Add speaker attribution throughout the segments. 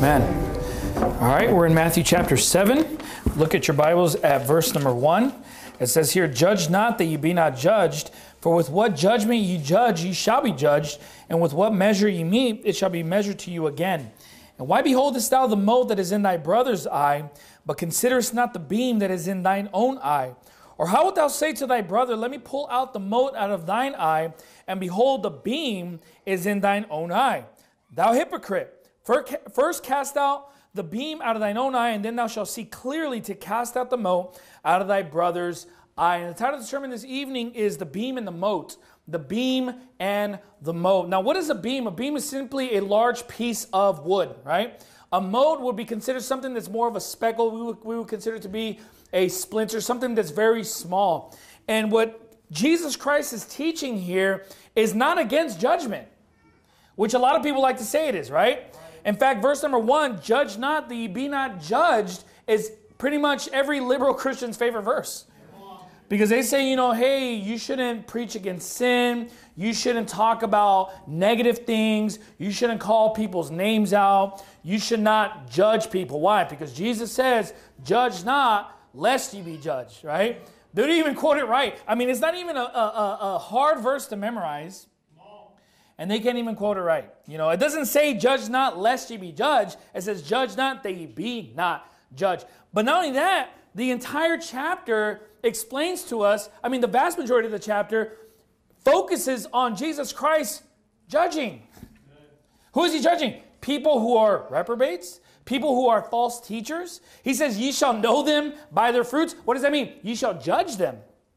Speaker 1: Amen. All right, we're in Matthew chapter 7. Look at your Bibles at verse number 1. It says here, "Judge not that ye be not judged, for with what judgment ye judge, ye shall be judged, and with what measure ye mete, it shall be measured to you again. And why beholdest thou the mote that is in thy brother's eye, but considerest not the beam that is in thine own eye? Or how wilt thou say to thy brother, let me pull out the mote out of thine eye, and behold, the beam is in thine own eye? Thou hypocrite, first cast out the beam out of thine own eye, and then thou shalt see clearly to cast out the mote out of thy brother's eye." And the title of the sermon this evening is "The Beam and the Mote." The beam and the mote. Now, what is a beam? A beam is simply a large piece of wood, right? A mote would be considered something that's more of a speckle. We would consider it to be a splinter, something that's very small. And what Jesus Christ is teaching here is not against judgment, which a lot of people like to say it is, right? In fact, verse number 1, "Judge not that ye be not judged," is pretty much every liberal Christian's favorite verse. Because they say, hey, you shouldn't preach against sin. You shouldn't talk about negative things. You shouldn't call people's names out. You should not judge people. Why? Because Jesus says, "Judge not, lest ye be judged," right? They don't even quote it right. I mean, it's not even a hard verse to memorize. And they can't even quote it right. It doesn't say, "Judge not, lest ye be judged." It says, "Judge not, that ye be not judged." But not only that, the entire chapter explains to us, the vast majority of the chapter focuses on Jesus Christ judging. Who is he judging? People who are reprobates, people who are false teachers. He says, "Ye shall know them by their fruits." What does that mean? Ye shall judge them.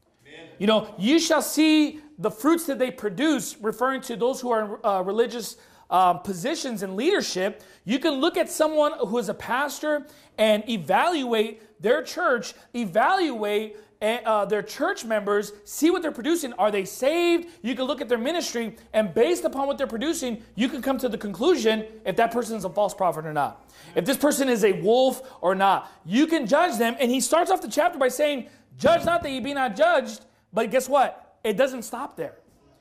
Speaker 1: You shall see the fruits that they produce, referring to those who are in religious positions and leadership. You can look at someone who is a pastor and evaluate their church, evaluate their church members, see what they're producing. Are they saved? You can look at their ministry, and based upon what they're producing, you can come to the conclusion if that person is a false prophet or not. If this person is a wolf or not. You can judge them. And he starts off the chapter by saying, "Judge not that ye be not judged." But guess what? It doesn't stop there.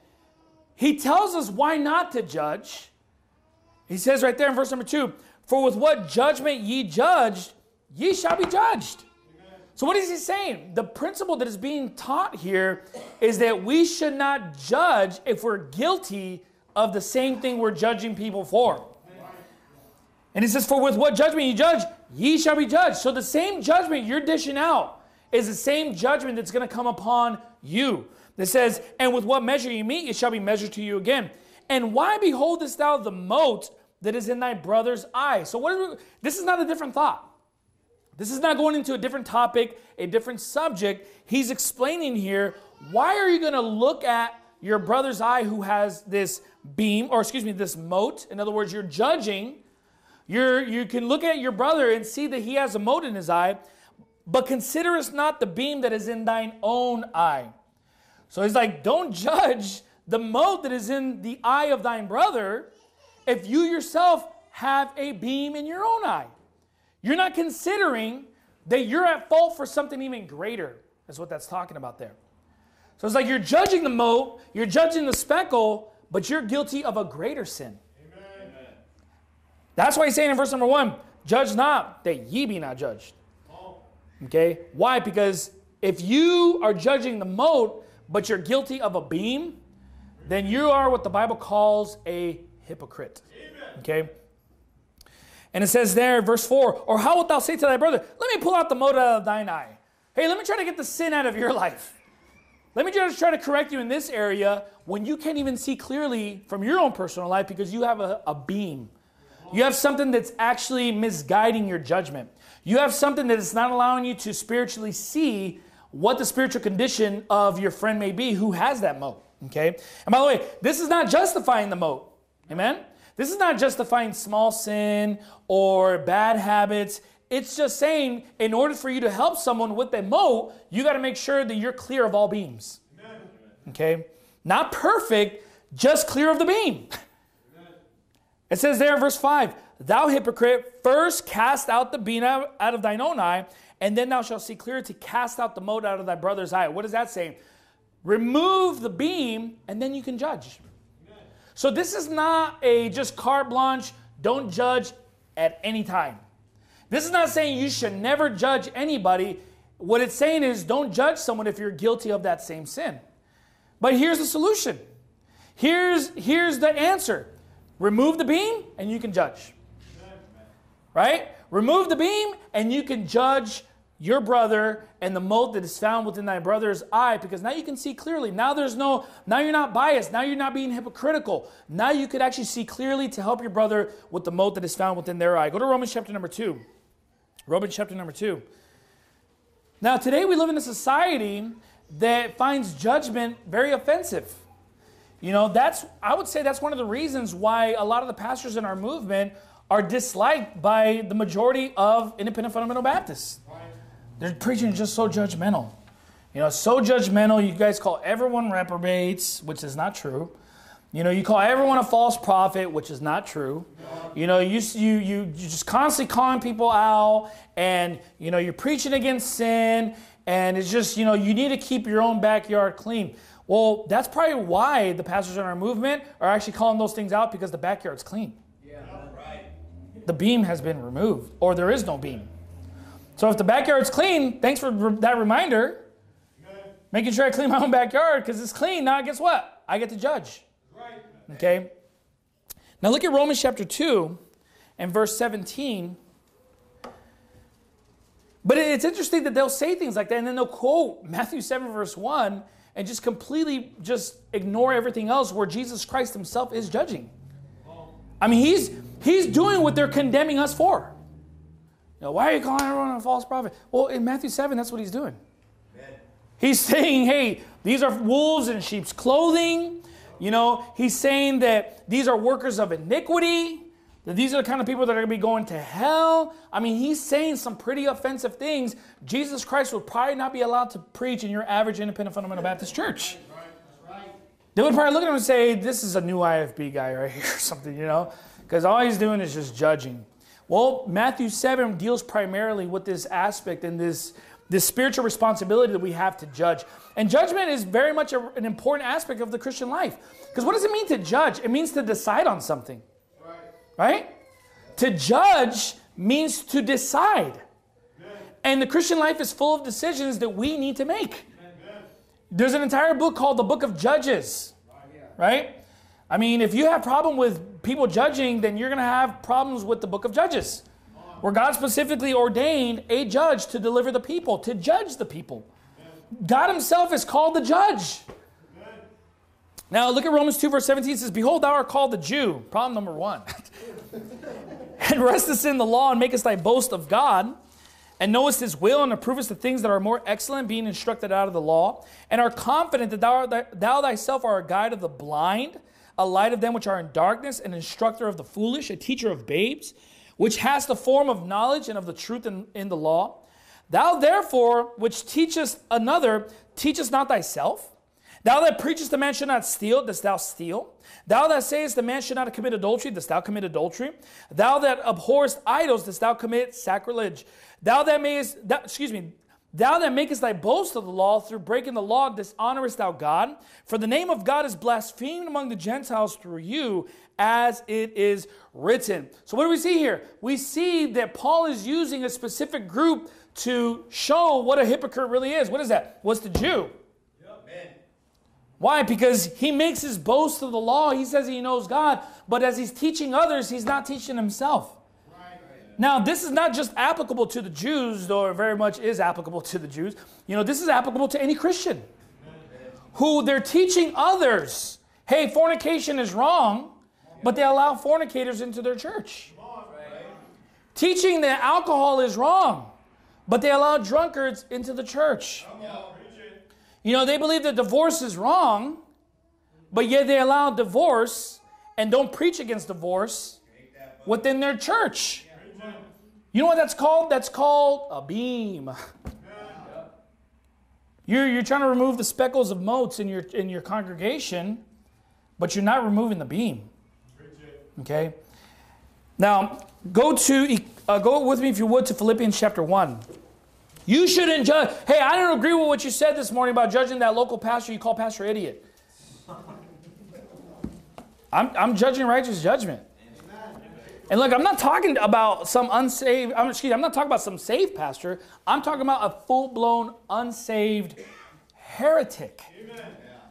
Speaker 1: He tells us why not to judge. He says right there in verse number 2, "For with what judgment ye judged, ye shall be judged." Amen. So what is he saying? The principle that is being taught here is that we should not judge if we're guilty of the same thing we're judging people for. Amen. And he says, "For with what judgment ye judge, ye shall be judged." So the same judgment you're dishing out is the same judgment that's going to come upon you. It says, "And with what measure ye mete, it shall be measured to you again. And why beholdest thou the mote that is in thy brother's eye?" So this is not a different thought. This is not going into a different topic, a different subject. He's explaining here, why are you going to look at your brother's eye who has this beam, this mote? In other words, you're judging. You can look at your brother and see that he has a mote in his eye, but considerest not the beam that is in thine own eye. So he's like, don't judge the mote that is in the eye of thine brother if you yourself have a beam in your own eye. You're not considering that you're at fault for something even greater. That's what that's talking about there. So it's like you're judging the mote, you're judging the speckle, but you're guilty of a greater sin. Amen. That's why he's saying in verse number 1, "Judge not that ye be not judged." Okay? Why? Because if you are judging the mote, but you're guilty of a beam, then you are what the Bible calls a hypocrite. Amen. Okay? And it says there, verse 4, "Or how wilt thou say to thy brother, let me pull out the mote out of thine eye?" Hey, let me try to get the sin out of your life. Let me just try to correct you in this area when you can't even see clearly from your own personal life because you have a beam. You have something that's actually misguiding your judgment. You have something that is not allowing you to spiritually see what the spiritual condition of your friend may be who has that mote. Okay? And by the way, this is not justifying the mote. Amen? This is not justifying small sin or bad habits. It's just saying, in order for you to help someone with a mote, you got to make sure that you're clear of all beams. Amen. Okay? Not perfect, just clear of the beam. Amen. It says there in verse 5, "Thou hypocrite, first cast out the beam out of thine own eye, and then thou shalt see clear to cast out the mote out of thy brother's eye." What is that saying? Remove the beam, and then you can judge. Amen. So this is not a just carte blanche, don't judge at any time. This is not saying you should never judge anybody. What it's saying is don't judge someone if you're guilty of that same sin. But here's the solution. Here's the answer. Remove the beam and you can judge. Right? Remove the beam and you can judge your brother and the mote that is found within thy brother's eye, because now you can see clearly. Now you're not biased. Now you're not being hypocritical. Now you could actually see clearly to help your brother with the mote that is found within their eye. Go to Romans chapter number 2. Romans chapter number 2. Now today we live in a society that finds judgment very offensive. I would say that's one of the reasons why a lot of the pastors in our movement are disliked by the majority of independent fundamental Baptists. They're preaching just so judgmental. So judgmental. You guys call everyone reprobates, which is not true. You call everyone a false prophet, which is not true. You just constantly calling people out, and you're preaching against sin, and it's just you need to keep your own backyard clean. Well, that's probably why the pastors in our movement are actually calling those things out, because the backyard's clean. Yeah, right. The beam has been removed, or there is no beam. So if the backyard's clean, thanks for that reminder. Making sure I clean my own backyard, because it's clean. Now guess what? I get to judge. Right. Okay. Now look at Romans chapter 2 and verse 17. But it's interesting that they'll say things like that, and then they'll quote Matthew 7 verse 1 and just completely just ignore everything else where Jesus Christ himself is judging. I mean, he's doing what they're condemning us for. Why are you calling everyone a false prophet? Well, in Matthew 7, that's what he's doing. He's saying, hey, these are wolves in sheep's clothing. He's saying that these are workers of iniquity, that these are the kind of people that are going to be going to hell. I mean, he's saying some pretty offensive things. Jesus Christ would probably not be allowed to preach in your average independent fundamental Baptist church. They would probably look at him and say, this is a new IFB guy right here or something, because all he's doing is just judging. Well, Matthew 7 deals primarily with this aspect and this spiritual responsibility that we have to judge. And judgment is very much an important aspect of the Christian life. Because what does it mean to judge? It means to decide on something. Right? To judge means to decide. And the Christian life is full of decisions that we need to make. There's an entire book called the Book of Judges. Right? I mean, if you have a problem with people judging, then you're going to have problems with the Book of Judges, where God specifically ordained a judge to deliver the people, to judge the people. God himself is called the judge. Now, look at Romans 2, verse 17. It says, behold, thou art called the Jew. Problem number 1. And restest in the law, and makest thy boast of God, and knowest his will, and approvest the things that are more excellent, being instructed out of the law, and are confident that thou thyself art a guide of the blind, a light of them which are in darkness, an instructor of the foolish, a teacher of babes, which has the form of knowledge and of the truth in the law. Thou therefore, which teachest another, teachest not thyself. Thou that preachest a man should not steal, dost thou steal? Thou that sayest a man should not commit adultery, dost thou commit adultery? Thou that abhorrest idols, dost thou commit sacrilege? Thou that makest thy boast of the law, through breaking the law, dishonorest thou God? For the name of God is blasphemed among the Gentiles through you, as it is written. So what do we see here? We see that Paul is using a specific group to show what a hypocrite really is. What is that? What's the Jew? Why? Because he makes his boast of the law. He says he knows God, but as he's teaching others, he's not teaching himself. Now, this is not just applicable to the Jews, though it very much is applicable to the Jews. This is applicable to any Christian who they're teaching others, hey, fornication is wrong, but they allow fornicators into their church. Teaching that alcohol is wrong, but they allow drunkards into the church. They believe that divorce is wrong, but yet they allow divorce and don't preach against divorce within their church. You know what that's called? That's called a beam. You're trying to remove the speckles of motes in your congregation, but you're not removing the beam. Okay? Now, go with me, if you would, to Philippians chapter 1. You shouldn't judge. Hey, I don't agree with what you said this morning about judging that local pastor you call pastor idiot. I'm judging righteous judgment. And look, I'm not talking about some unsaved, I'm not talking about some saved pastor. I'm talking about a full-blown unsaved heretic. Amen.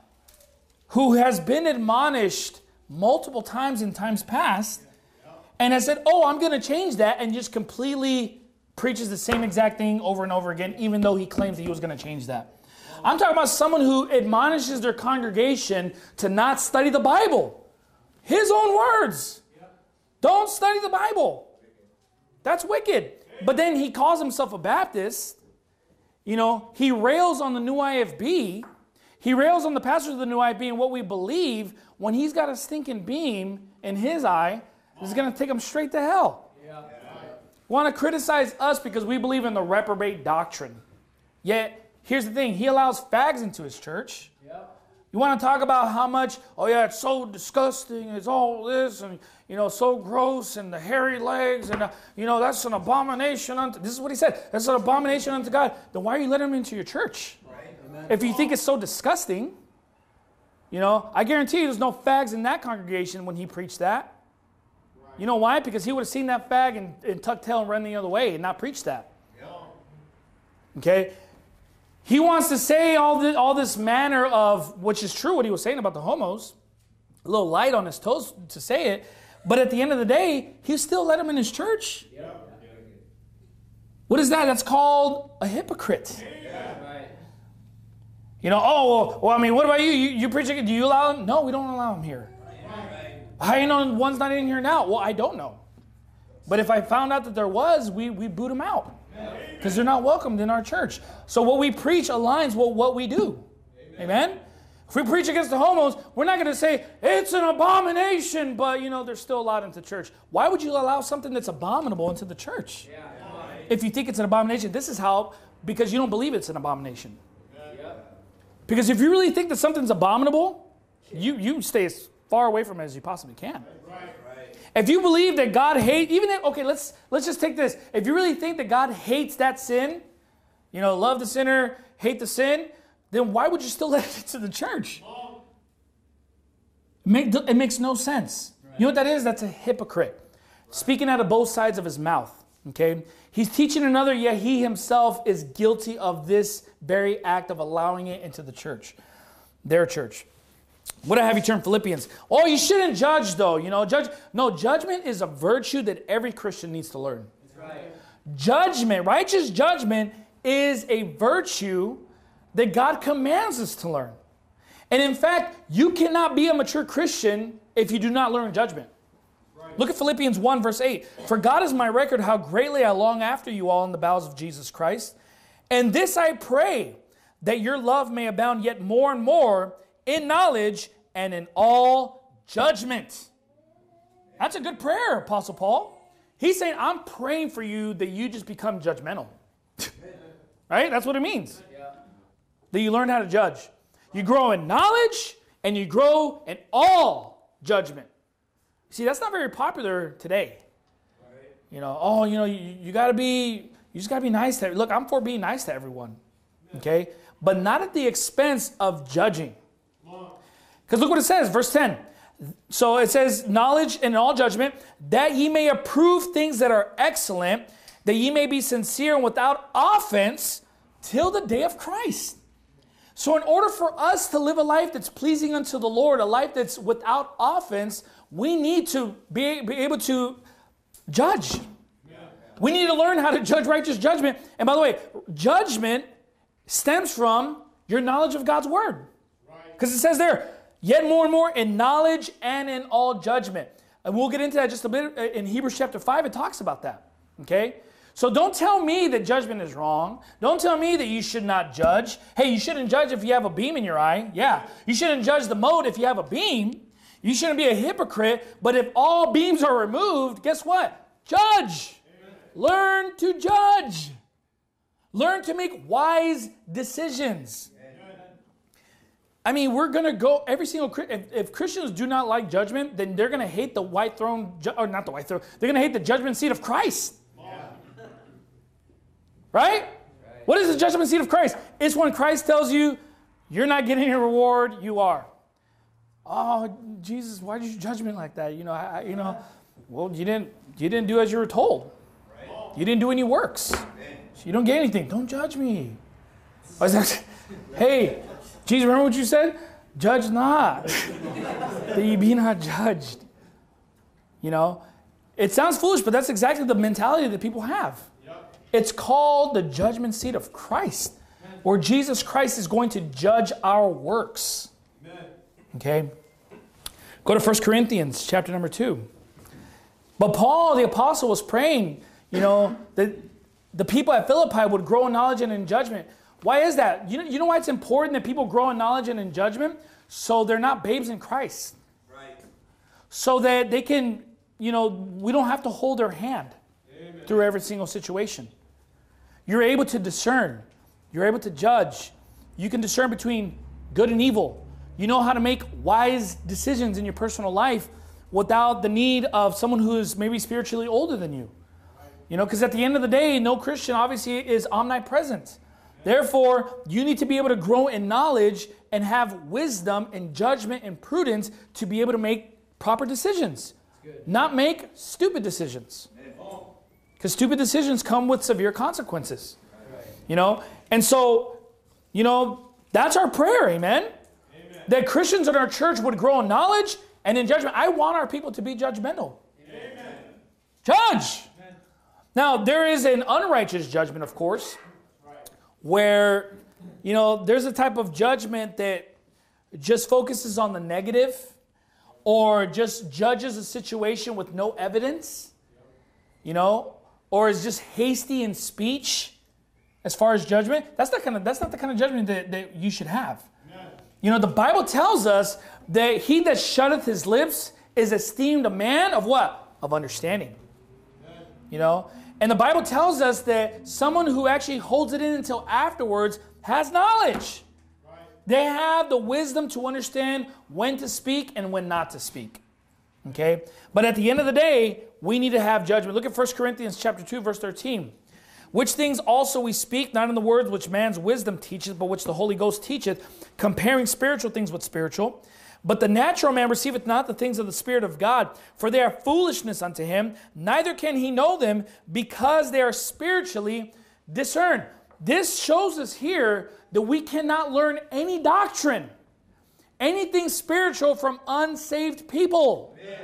Speaker 1: Who has been admonished multiple times in times past and has said, oh, I'm going to change that, and just completely preaches the same exact thing over and over again, even though he claims that he was going to change that. I'm talking about someone who admonishes their congregation to not study the Bible. His own words. Don't study the Bible. That's wicked. But then he calls himself a Baptist. You know, he rails on the new IFB. He rails on the pastors of the new IFB and what we believe, when he's got a stinking beam in his eye, is going to take him straight to hell. Want to criticize us because we believe in the reprobate doctrine. Yet, here's the thing. He allows fags into his church. You want to talk about how much, oh yeah, it's so disgusting, it's all this, and, you know, so gross, and the hairy legs, and, you know, that's an abomination unto, this is what he said, that's an abomination unto God. Then why are you letting him into your church? Right. If you think it's so disgusting, you know, I guarantee you there's no fags in that congregation when he preached that. Right. You know why? Because he would have seen that fag and tuck tail and run the other way and not preach that. Yeah. Okay? He wants to say all this manner of, which is true what he was saying about the homos, a little light on his toes to say it, but at the end of the day, he still let him in his church. Yeah. What is that? That's called a hypocrite. Yeah. You know, oh, well, I mean, what about you? You preach it, do you allow him? No, we don't allow him here. Right. How do you know one's not in here now? Well, I don't know. But if I found out that there was, we boot him out. Because they're not welcomed in our church. So what we preach aligns with what we do. Amen? If we preach against the homos, we're not going to say, it's an abomination, but, you know, they're still allowed into church. Why would you allow something that's abominable into the church? Yeah. If you think it's an abomination, this is how, because you don't believe it's an abomination. Yeah. Because if you really think that something's abominable, you stay as far away from it as you possibly can. Right. If you believe that God hates, even if, okay, let's just take this. If you really think that God hates that sin, you know, love the sinner, hate the sin, then why would you still let it into the church? It makes no sense. Right. You know what that is? That's a hypocrite. Right. Speaking out of both sides of his mouth. Okay? He's teaching another, yet he himself is guilty of this very act of allowing it into the church. Their church. What I have you turn Philippians. Oh, you shouldn't judge though. You know, judgment is a virtue that every Christian needs to learn. That's right. Judgment, righteous judgment is a virtue that God commands us to learn. And in fact, you cannot be a mature Christian if you do not learn judgment. Right. Look at Philippians 1 verse 8. For God is my record how greatly I long after you all in the bowels of Jesus Christ. And this I pray, that your love may abound yet more and more in knowledge and in all judgment. That's a good prayer, Apostle Paul. He's saying, I'm praying for you that you just become judgmental. Right? That's what it means. Yeah. That you learn how to judge. You grow in knowledge and you grow in all judgment. See, that's not very popular today. Right. You know, oh, you know, you just got to be nice to, look, I'm for being nice to everyone. Okay? But not at the expense of judging. Because look what it says, verse 10. So it says, knowledge and all judgment, that ye may approve things that are excellent, that ye may be sincere and without offense till the day of Christ. So in order for us to live a life that's pleasing unto the Lord, a life that's without offense, we need to be able to judge. We need to learn how to judge righteous judgment. And by the way, judgment stems from your knowledge of God's word. Because it says there, yet more and more in knowledge and in all judgment. And we'll get into that just a bit. In Hebrews chapter 5, it talks about that. Okay? So don't tell me that judgment is wrong. Don't tell me that you should not judge. Hey, you shouldn't judge if you have a beam in your eye. Yeah. You shouldn't judge the mote if you have a beam. You shouldn't be a hypocrite. But if all beams are removed, guess what? Judge. Amen. Learn to judge. Learn to make wise decisions. I mean, we're going to go, every single, if Christians do not like judgment, then they're going to hate the white throne, or not the white throne, they're going to hate the judgment seat of Christ. Yeah. Right? What is the judgment seat of Christ? It's when Christ tells you, you're not getting a reward, you are. Oh, Jesus, why did you judge me like that? You know, Well, you didn't do as you were told. You didn't do any works. So you don't get anything. Don't judge me. Hey, Jesus, remember what you said? Judge not, that ye be not judged. You know, it sounds foolish, but that's exactly the mentality that people have. Yep. It's called the judgment seat of Christ, where Jesus Christ is going to judge our works. Amen. Okay? Go to 1 Corinthians chapter number 2. But Paul, the apostle, was praying, you know, that the people at Philippi would grow in knowledge and in judgment. Why is that? You know why it's important that people grow in knowledge and in judgment? So they're not babes in Christ. Right. So that they can, you know, we don't have to hold their hand. Amen. Through every single situation. You're able to discern. You're able to judge. You can discern between good and evil. You know how to make wise decisions in your personal life without the need of someone who is maybe spiritually older than you. You know, because at the end of the day, no Christian obviously is omnipresent. Therefore, you need to be able to grow in knowledge and have wisdom and judgment and prudence to be able to make proper decisions. Not make stupid decisions. Because stupid decisions come with severe consequences. You know, and so, you know, that's our prayer, amen? That Christians in our church would grow in knowledge and in judgment. I want our people to be judgmental. Amen. Judge! Amen. Now, there is an unrighteous judgment, of course, where, you know, there's a type of judgment that just focuses on the negative or just judges a situation with no evidence, you know, or is just hasty in speech as far as judgment. That's not the kind of judgment that you should have. Amen. You know, the Bible tells us that he that shutteth his lips is esteemed a man of what? Of understanding. Amen. You know? And the Bible tells us that someone who actually holds it in until afterwards has knowledge. Right. They have the wisdom to understand when to speak and when not to speak. Okay? But at the end of the day, we need to have judgment. Look at 1 Corinthians chapter 2, verse 13. Which things also we speak, not in the words which man's wisdom teacheth, but which the Holy Ghost teacheth, comparing spiritual things with spiritual. But the natural man receiveth not the things of the Spirit of God, for they are foolishness unto him, neither can he know them, because they are spiritually discerned. This shows us here that we cannot learn any doctrine, anything spiritual from unsaved people. Amen.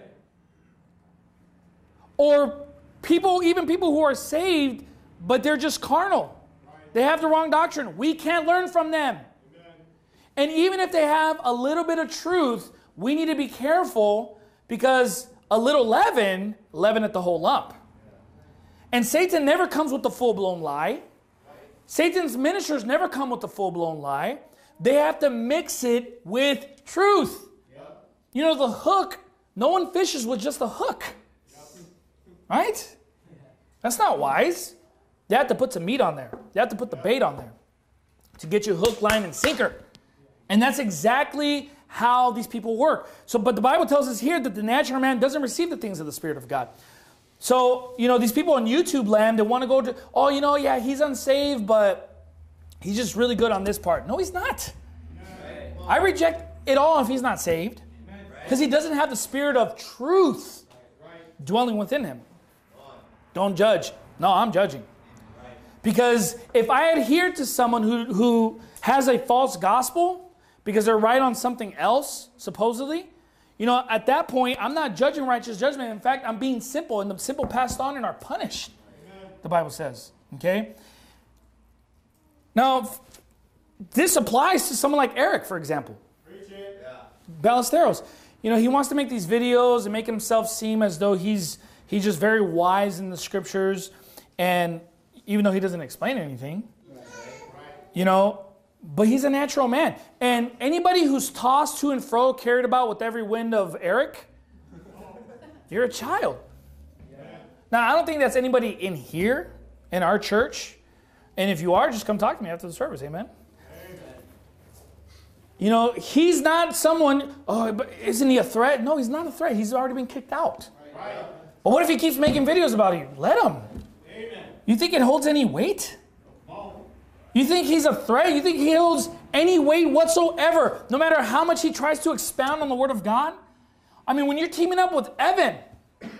Speaker 1: Or people, even people who are saved, but they're just carnal. They have the wrong doctrine. We can't learn from them. And even if they have a little bit of truth, we need to be careful because a little leaven leaveneth the whole lump. And Satan never comes with the full-blown lie. Satan's ministers never come with the full-blown lie. They have to mix it with truth. You know, the hook, no one fishes with just a hook. Right? That's not wise. They have to put some meat on there. They have to put the bait on there to get you hook, line, and sinker. And that's exactly how these people work. So, but the Bible tells us here that the natural man doesn't receive the things of the Spirit of God. So, you know, these people on YouTube land, they want to go to, oh, you know, yeah, he's unsaved, but he's just really good on this part. No, he's not. I reject it all if he's not saved. Because he doesn't have the Spirit of truth dwelling within him. Don't judge. No, I'm judging. Because if I adhere to someone who has a false gospel because they're right on something else, supposedly, you know, at that point, I'm not judging righteous judgment. In fact, I'm being simple, and the simple passed on and are punished, the Bible says. Okay? Now, this applies to someone like Eric, for example. Ballesteros. You know, he wants to make these videos and make himself seem as though he's just very wise in the scriptures, and even though he doesn't explain anything, you know, but he's a natural man. And anybody who's tossed to and fro, carried about with every wind of Eric, you're a child. Now, I don't think that's anybody in here, in our church. And if you are, just come talk to me after the service, amen? You know, he's not someone, oh, but isn't he a threat? No, he's not a threat. He's already been kicked out. But what if he keeps making videos about you? Let him. You think it holds any weight? You think he's a threat? You think he holds any weight whatsoever, no matter how much he tries to expound on the Word of God? I mean, when you're teaming up with Evan,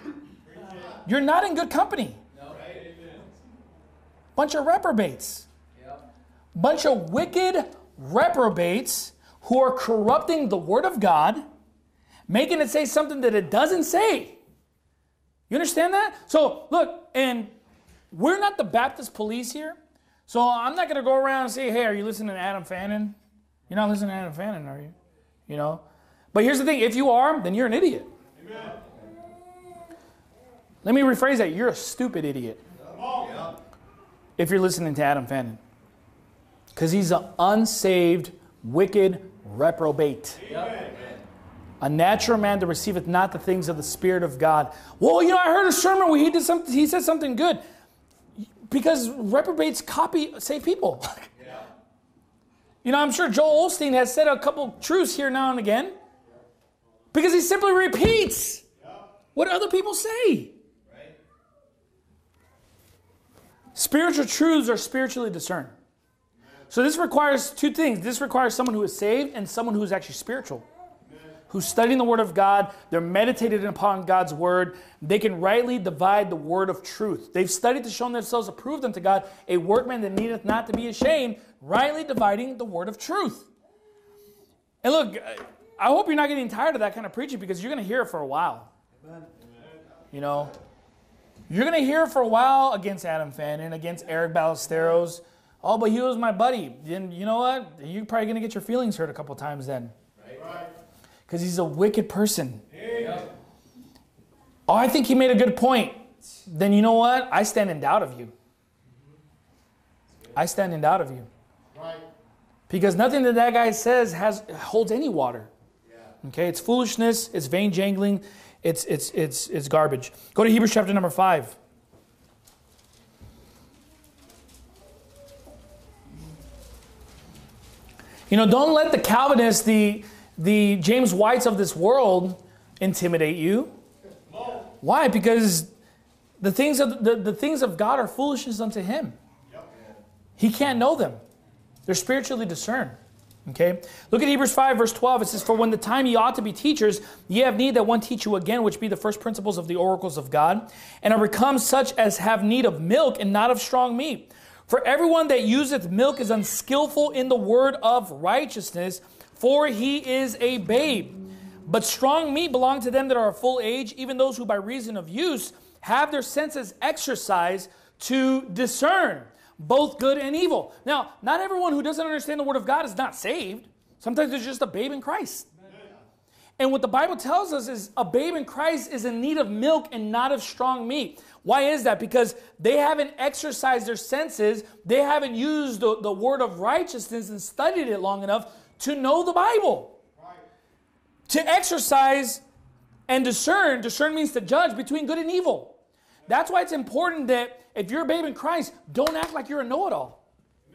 Speaker 1: You're not in good company. Bunch of reprobates. Bunch of wicked reprobates who are corrupting the Word of God, making it say something that it doesn't say. You understand that? So, look, and we're not the Baptist police here. So I'm not going to go around and say, hey, are you listening to Adam Fannin? You're not listening to Adam Fannin, are you? You know? But here's the thing. If you are, then you're an idiot. Amen. Let me rephrase that. You're a stupid idiot. If you're listening to Adam Fannin. Because he's an unsaved, wicked reprobate. Amen. A natural man that receiveth not the things of the Spirit of God. Well, you know, I heard a sermon where he said something good. Because reprobates copy saved people. Yeah. You know, I'm sure Joel Osteen has said a couple truths here now and again. Because he simply repeats what other people say. Right. Spiritual truths are spiritually discerned. So this requires two things. This requires someone who is saved and someone who is actually spiritual. Who's studying the Word of God. They're meditated upon God's Word. They can rightly divide the word of truth. They've studied to show themselves approved unto God, a workman that needeth not to be ashamed, rightly dividing the word of truth. And look, I hope you're not getting tired of that kind of preaching because you're going to hear it for a while. Amen. You know, you're going to hear it for a while against Adam Fannin, against Eric Ballesteros. Oh, but he was my buddy. Then you know what? You're probably going to get your feelings hurt a couple times then. Right. Because he's a wicked person. Oh, I think he made a good point. Then you know what? I stand in doubt of you. I stand in doubt of you. Right. Because nothing that guy says holds any water. Yeah. Okay, it's foolishness, it's vain jangling, it's garbage. Go to Hebrews chapter number 5. You know, don't let the Calvinists, the James Whites of this world intimidate you. Why? Because the things of God are foolishness unto him. He can't know them. They're spiritually discerned. Okay? Look at Hebrews 5 verse 12. It says, for when the time ye ought to be teachers, ye have need that one teach you again, which be the first principles of the oracles of God, and are become such as have need of milk and not of strong meat. For everyone that useth milk is unskillful in the word of righteousness, for he is a babe. But strong meat belong to them that are of full age, even those who by reason of use have their senses exercised to discern both good and evil. Now, not everyone who doesn't understand the Word of God is not saved. Sometimes they're just a babe in Christ. And what the Bible tells us is a babe in Christ is in need of milk and not of strong meat. Why is that? Because they haven't exercised their senses. They haven't used the word of righteousness and studied it long enough to know the Bible. To exercise and discern means to judge between good and evil. That's why it's important that if you're a babe in Christ, don't act like you're a know-it-all.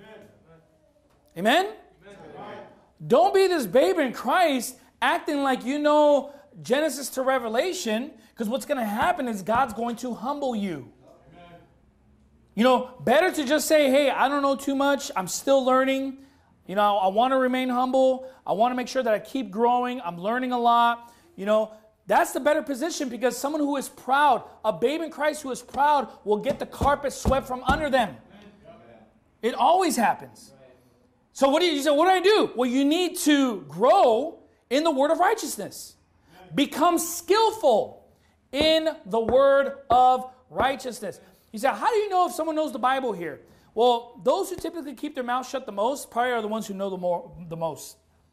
Speaker 1: Amen? Amen? Don't be this babe in Christ acting like you know Genesis to Revelation, because what's going to happen is God's going to humble you. Amen. You know, better to just say, hey, I don't know too much. I'm still learning. You know, I want to remain humble. I want to make sure that I keep growing. I'm learning a lot. You know, that's the better position, because someone who is proud, a babe in Christ who is proud, will get the carpet swept from under them. It always happens. So what do you say? What do I do? Well, you need to grow in the word of righteousness. Become skillful in the word of righteousness. You say, how do you know if someone knows the Bible here? Well, those who typically keep their mouth shut the most probably are the ones who know the most.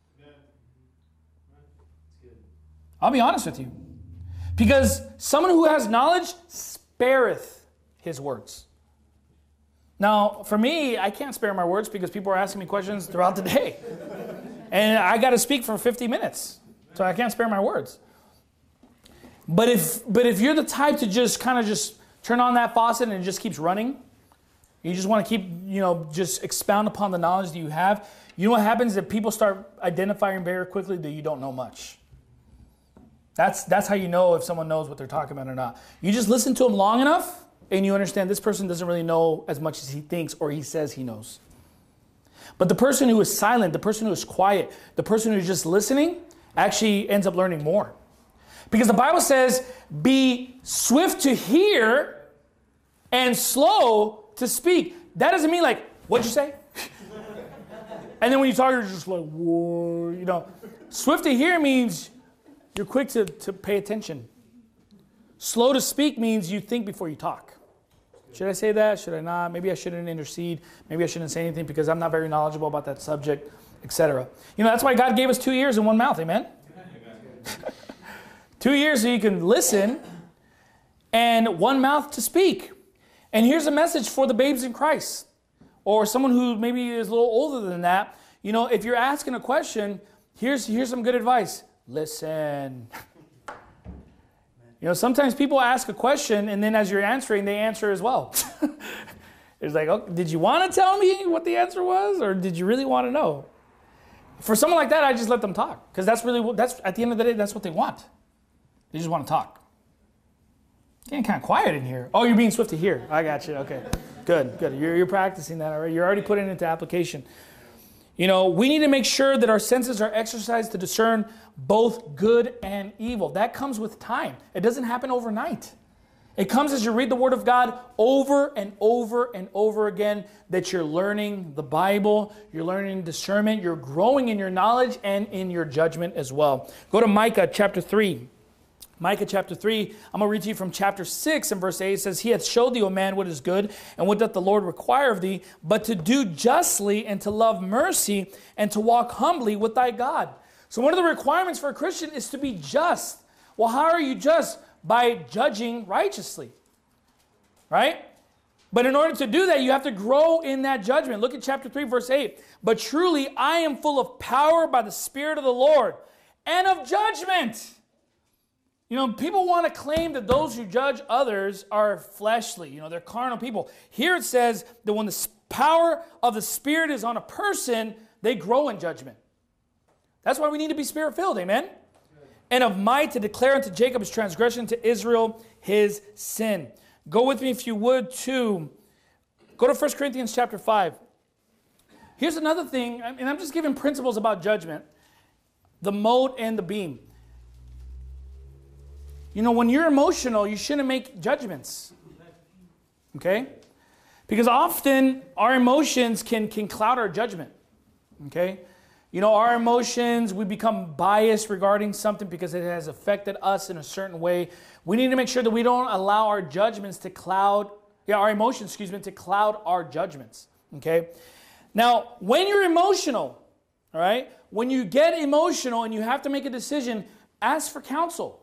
Speaker 1: I'll be honest with you. Because someone who has knowledge spareth his words. Now, for me, I can't spare my words because people are asking me questions throughout the day. And I got to speak for 50 minutes. So I can't spare my words. But if you're the type to just kind of just turn on that faucet and it just keeps running, you just want to keep, just expound upon the knowledge that you have, you know what happens if people start identifying very quickly that you don't know much. That's how you know if someone knows what they're talking about or not. You just listen to them long enough and you understand this person doesn't really know as much as he thinks or he says he knows. But the person who is silent, the person who is quiet, the person who's just listening actually ends up learning more. Because the Bible says, be swift to hear and slow to speak. That doesn't mean like, what'd you say? And then when you talk, you're just like, whoa, you know. Swift to hear means you're quick to pay attention. Slow to speak means you think before you talk. Should I say that? Should I not? Maybe I shouldn't intercede. Maybe I shouldn't say anything because I'm not very knowledgeable about that subject, etc. You know, that's why God gave us 2 ears and one mouth, amen? 2 ears so you can listen and one mouth to speak. And here's a message for the babes in Christ or someone who maybe is a little older than that. You know, if you're asking a question, here's some good advice. Listen. You know, sometimes people ask a question and then as you're answering, they answer as well. It's like, oh, did you want to tell me what the answer was or did you really want to know? For someone like that, I just let them talk because that's at the end of the day, that's what they want. They just want to talk. Getting kind of quiet in here. Oh, you're being swift to hear. I got you. Okay, good. You're practicing that already. You're already putting it into application. You know, we need to make sure that our senses are exercised to discern both good and evil. That comes with time. It doesn't happen overnight. It comes as you read the Word of God over and over and over again, that you're learning the Bible, you're learning discernment, you're growing in your knowledge and in your judgment as well. Go to Micah chapter 3. Micah chapter 3, I'm going to read to you from chapter 6 and verse 8. It says, He hath showed thee, O man, what is good, and what doth the Lord require of thee, but to do justly and to love mercy and to walk humbly with thy God. So one of the requirements for a Christian is to be just. Well, how are you just? By judging righteously, right? But in order to do that, you have to grow in that judgment. Look at chapter 3, verse 8. But truly I am full of power by the Spirit of the Lord and of judgment. You know, people want to claim that those who judge others are fleshly. You know, they're carnal people. Here it says that when the power of the Spirit is on a person, they grow in judgment. That's why we need to be Spirit-filled, amen? And of might to declare unto Jacob his transgression, to Israel his sin. Go with me, if you would, go to 1 Corinthians chapter 5. Here's another thing, and I'm just giving principles about judgment. The mote and the beam. You know, when you're emotional, you shouldn't make judgments. Okay? Because often our emotions can cloud our judgment. Okay? You know, our emotions, we become biased regarding something because it has affected us in a certain way. We need to make sure that we don't allow our judgments to cloud, our emotions, to cloud our judgments. Okay? Now, when you're emotional, all right, when you get emotional and you have to make a decision, ask for counsel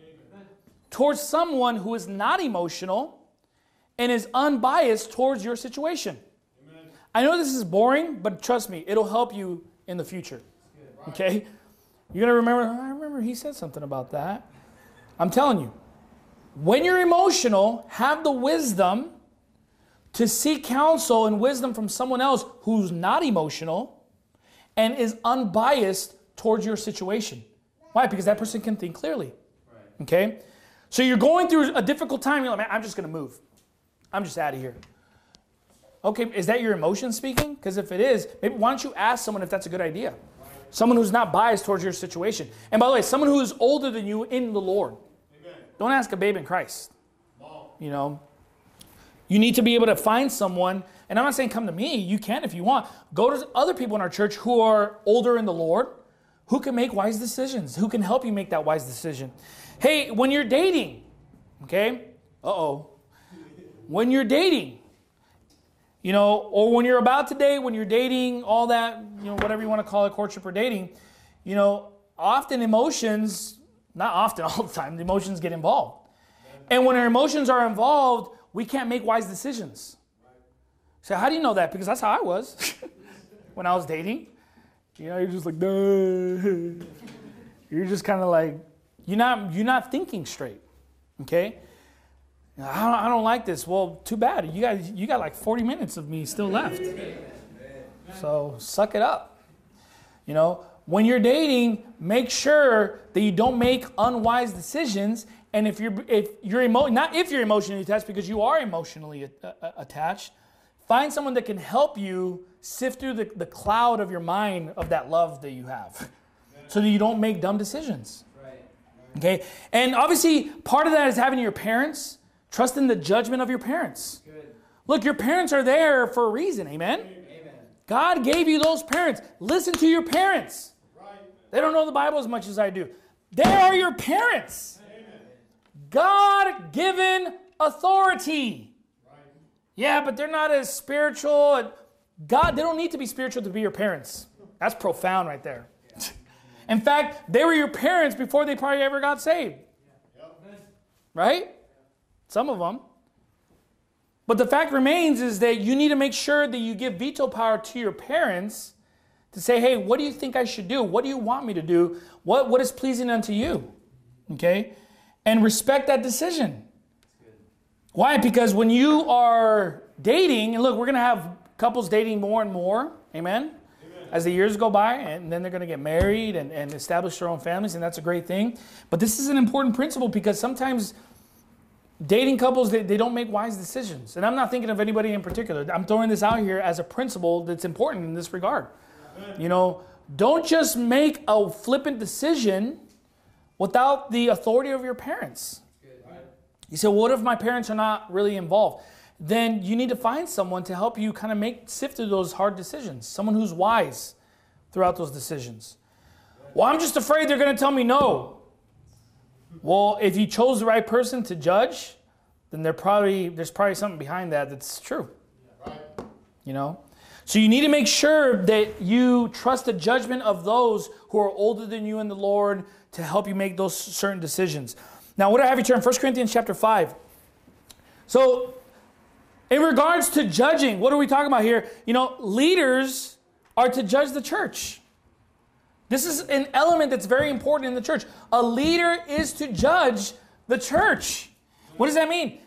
Speaker 1: towards someone who is not emotional and is unbiased towards your situation. Amen. I know this is boring, but trust me, it'll help you in the future. Okay? You're going to remember, I remember he said something about that. I'm telling you, when you're emotional, have the wisdom to seek counsel and wisdom from someone else who's not emotional and is unbiased towards your situation. Why? Because that person can think clearly. Okay? So you're going through a difficult time. You're like, man, I'm just going to move. I'm just out of here. Okay, is that your emotion speaking? Because if it is, maybe why don't you ask someone if that's a good idea? Someone who's not biased towards your situation. And by the way, someone who is older than you in the Lord. Amen. Don't ask a babe in Christ. No. You know, you need to be able to find someone, and I'm not saying come to me. You can if you want. Go to other people in our church who are older in the Lord, who can make wise decisions, who can help you make that wise decision. Hey, when you're dating, okay? When you're dating, you know, or when you're about to date, when you're dating, all that, you know, whatever you want to call it, courtship or dating, you know, often emotions, not often, all the time, the emotions get involved. And when our emotions are involved, we can't make wise decisions. So how do you know that? Because that's how I was when I was dating. You know, you're just like, duh. You're just kind of like, you're not thinking straight, okay? I don't like this. Well, too bad. You got like 40 minutes of me still left. So suck it up. You know, when you're dating, make sure that you don't make unwise decisions. And if you're emotionally attached, because you are emotionally attached, find someone that can help you sift through the cloud of your mind of that love that you have, so that you don't make dumb decisions. Okay? And obviously, part of that is having your parents, trust in the judgment of your parents.
Speaker 2: Good.
Speaker 1: Look, your parents are there for a reason. Amen?
Speaker 2: Amen.
Speaker 1: God gave you those parents. Listen to your parents.
Speaker 2: Right.
Speaker 1: They don't know the Bible as much as I do. They are your parents.
Speaker 2: Amen.
Speaker 1: God-given authority.
Speaker 2: Right.
Speaker 1: Yeah, but they're not as spiritual. God, they don't need to be spiritual to be your parents. That's profound right there. In fact, they were your parents before they probably ever got saved. Right? Some of them. But the fact remains is that you need to make sure that you give veto power to your parents to say, hey, what do you think I should do? What do you want me to do? What is pleasing unto you? Okay? And respect that decision. Why? Because when you are dating, and look, we're going to have couples dating more and more. Amen? As the years go by, and then they're going to get married and establish their own families, and that's a great thing. But this is an important principle because sometimes dating couples, they don't make wise decisions. And I'm not thinking of anybody in particular. I'm throwing this out here as a principle that's important in this regard. You know, don't just make a flippant decision without the authority of your parents. You say, well, what if my parents are not really involved? Then you need to find someone to help you kind of sift through those hard decisions. Someone who's wise throughout those decisions. Well, I'm just afraid they're going to tell me no. Well, if you chose the right person to judge, then there's probably something behind that that's true. You know? So you need to make sure that you trust the judgment of those who are older than you in the Lord to help you make those certain decisions. Now, what do I have you turn? 1 Corinthians chapter 5. So, in regards to judging, what are we talking about here? You know, leaders are to judge the church. This is an element that's very important in the church. A leader is to judge the church. What does that mean?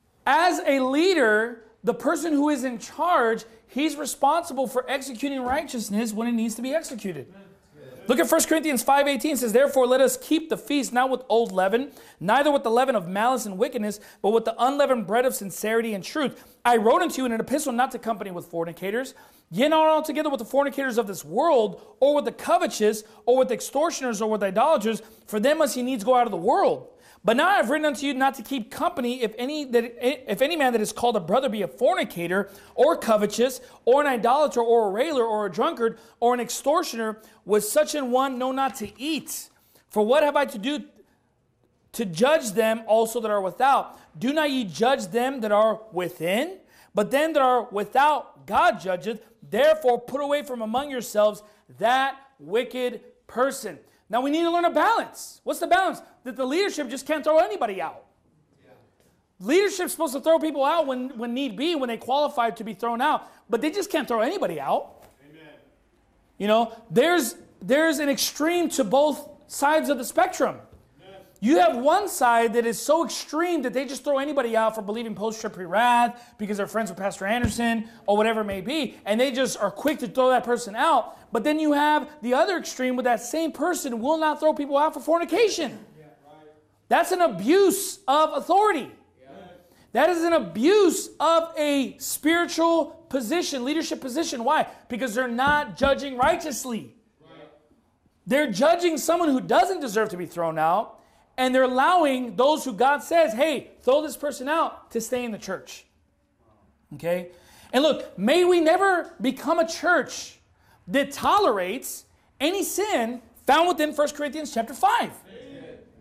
Speaker 1: As a leader, the person who is in charge, he's responsible for executing righteousness when it needs to be executed. Look at 1 Corinthians 5:18. It says, therefore, let us keep the feast not with old leaven, neither with the leaven of malice and wickedness, but with the unleavened bread of sincerity and truth. I wrote unto you in an epistle not to company with fornicators, yet not altogether with the fornicators of this world, or with the covetous, or with extortioners, or with idolaters, for them must ye needs go out of the world. But now I have written unto you not to keep company if any man that is called a brother be a fornicator, or covetous, or an idolater, or a railer, or a drunkard, or an extortioner, with such an one know not to eat. For what have I to do to judge them also that are without? Do not ye judge them that are within? But them that are without God judgeth. Therefore put away from among yourselves that wicked person. Now we need to learn a balance. What's the balance? That the leadership just can't throw anybody out. Leadership's supposed to throw people out when need be, when they qualify to be thrown out. But they just can't throw anybody out. Amen. You know, there's an extreme to both sides of the spectrum. Amen. You have one side that is so extreme that they just throw anybody out for believing post-trib pre-wrath because they're friends with Pastor Anderson or whatever it may be. And they just are quick to throw that person out. But then you have the other extreme where that same person will not throw people out for fornication. Yeah, right. That's an abuse of authority. Yeah. That is an abuse of a spiritual position, leadership position. Why? Because they're not judging righteously. Right. They're judging someone who doesn't deserve to be thrown out, and they're allowing those who God says, hey, throw this person out, to stay in the church. Okay? And look, may we never become a church that tolerates any sin found within 1 Corinthians chapter 5. Amen.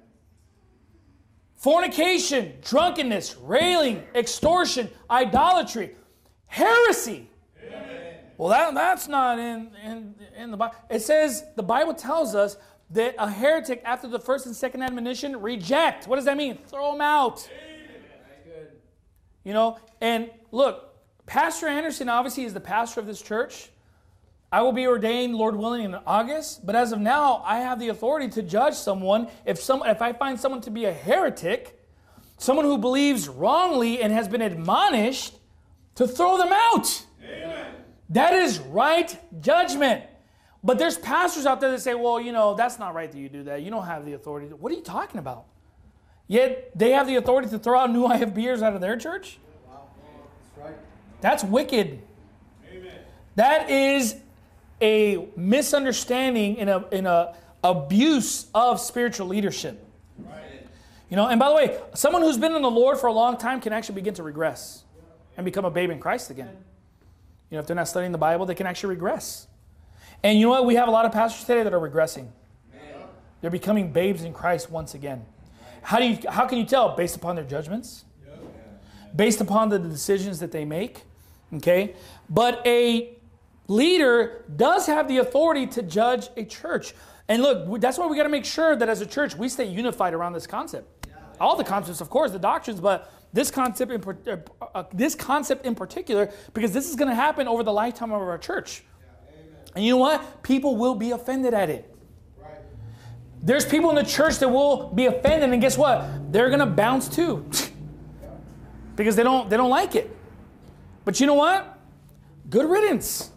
Speaker 1: Fornication, drunkenness, railing, extortion, idolatry, heresy. Amen. Well, that's not in the Bible. It says, the Bible tells us that a heretic after the first and second admonition, reject. What does that mean? Throw them out. Amen. You know, and look, Pastor Anderson obviously is the pastor of this church. I will be ordained, Lord willing, in August. But as of now, I have the authority to judge someone. If I find someone to be a heretic, someone who believes wrongly and has been admonished, to throw them out. Amen. That is right judgment. But there's pastors out there that say, well, you know, that's not right that you do that. You don't have the authority. What are you talking about? Yet they have the authority to throw out new IFBers out of their church? Wow. That's right. That's wicked. Amen. That is a misunderstanding in a abuse of spiritual leadership. You know, and by the way, someone who's been in the Lord for a long time can actually begin to regress and become a babe in Christ again. You know, if they're not studying the Bible, they can actually regress. And you know what? We have a lot of pastors today that are regressing. They're becoming babes in Christ once again. How can you tell? Based upon their judgments, based upon the decisions that they make. Okay, but a leader does have the authority to judge a church. And look, that's why we got to make sure that as a church we stay unified around this concept. All the concepts, of course, the doctrines, but this concept in particular, because this is going to happen over the lifetime of our church. And you know what? People will be offended at it. There's people in the church that will be offended, and guess what? They're going to bounce too. Because they don't like it. But you know what? Good riddance.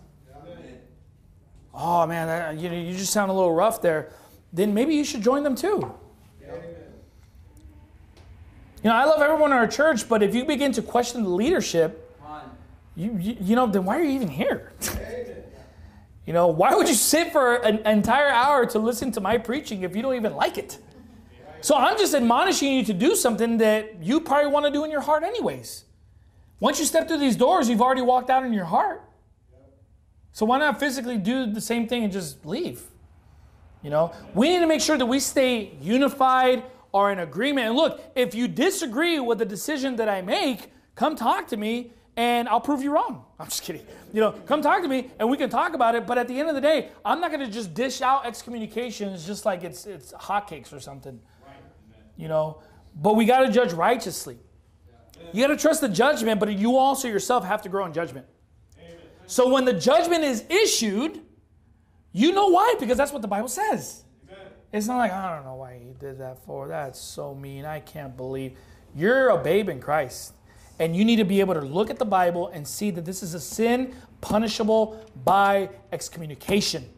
Speaker 1: Oh man, you just sound a little rough there. Then maybe you should join them too. You know, I love everyone in our church, but if you begin to question the leadership, you know, then why are you even here? You know, why would you sit for an entire hour to listen to my preaching if you don't even like it? So I'm just admonishing you to do something that you probably want to do in your heart anyways. Once you step through these doors, you've already walked out in your heart. So why not physically do the same thing and just leave? You know, we need to make sure that we stay unified or in agreement. And look, if you disagree with the decision that I make, come talk to me and I'll prove you wrong. I'm just kidding. You know, come talk to me and we can talk about it. But at the end of the day, I'm not going to just dish out excommunications just like it's hotcakes or something. You know, but we got to judge righteously. You got to trust the judgment, but you also yourself have to grow in judgment. So when the judgment is issued, you know why, because that's what the Bible says. It's not like, I don't know why he did that for. That's so mean. I can't believe. You're a babe in Christ. And you need to be able to look at the Bible and see that this is a sin punishable by excommunication.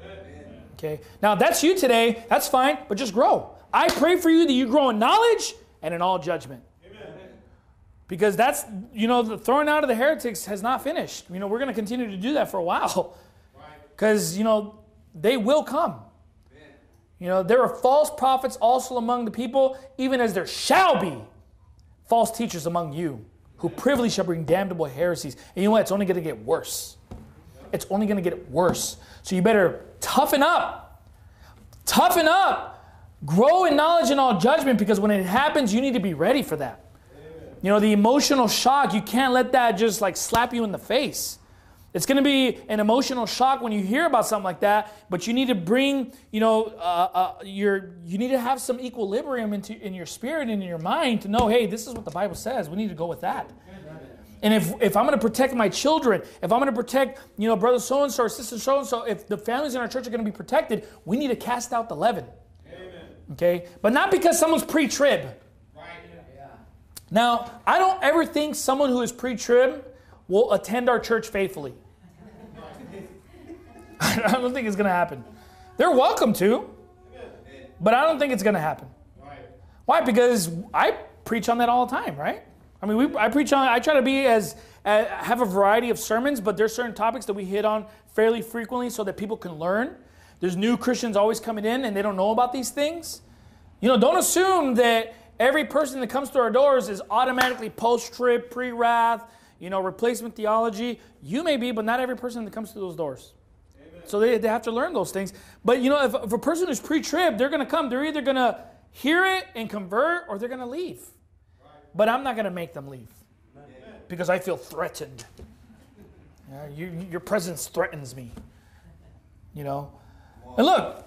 Speaker 1: Okay. Now, if that's you today, that's fine, but just grow. I pray for you that you grow in knowledge and in all judgment. Amen. Because that's, you know, the throwing out of the heretics has not finished. You know, we're going to continue to do that for a while. Because, you know, they will come. Amen. You know, there are false prophets also among the people, even as there shall be false teachers among you, who privily shall bring damnable heresies. And you know what? It's only going to get worse. It's only going to get worse. So you better toughen up. Toughen up. Grow in knowledge and all judgment, because when it happens, you need to be ready for that. Amen. You know, the emotional shock, you can't let that just like slap you in the face. It's going to be an emotional shock when you hear about something like that, but you need to bring, you know, you need to have some equilibrium in your spirit and in your mind to know, hey, this is what the Bible says. We need to go with that. And if I'm going to protect my children, if I'm going to protect, you know, brother so-and-so or sister so-and-so, if the families in our church are going to be protected, we need to cast out the leaven. Okay? But not because someone's pre-trib. Right. Yeah. Now, I don't ever think someone who is pre-trib will attend our church faithfully. I don't think it's going to happen. They're welcome to, but I don't think it's going to happen. Right. Why? Because I preach on that all the time, right? I mean, I try to be have a variety of sermons, but there's certain topics that we hit on fairly frequently so that people can learn. There's new Christians always coming in and they don't know about these things. You know, don't assume that every person that comes to our doors is automatically post-trib, pre-wrath, you know, replacement theology. You may be, but not every person that comes to those doors. Amen. So they have to learn those things. But, you know, if a person is pre-trib, they're going to come. They're either going to hear it and convert or they're going to leave. Right. But I'm not going to make them leave. Amen. Because I feel threatened. Your presence threatens me. You know. And look,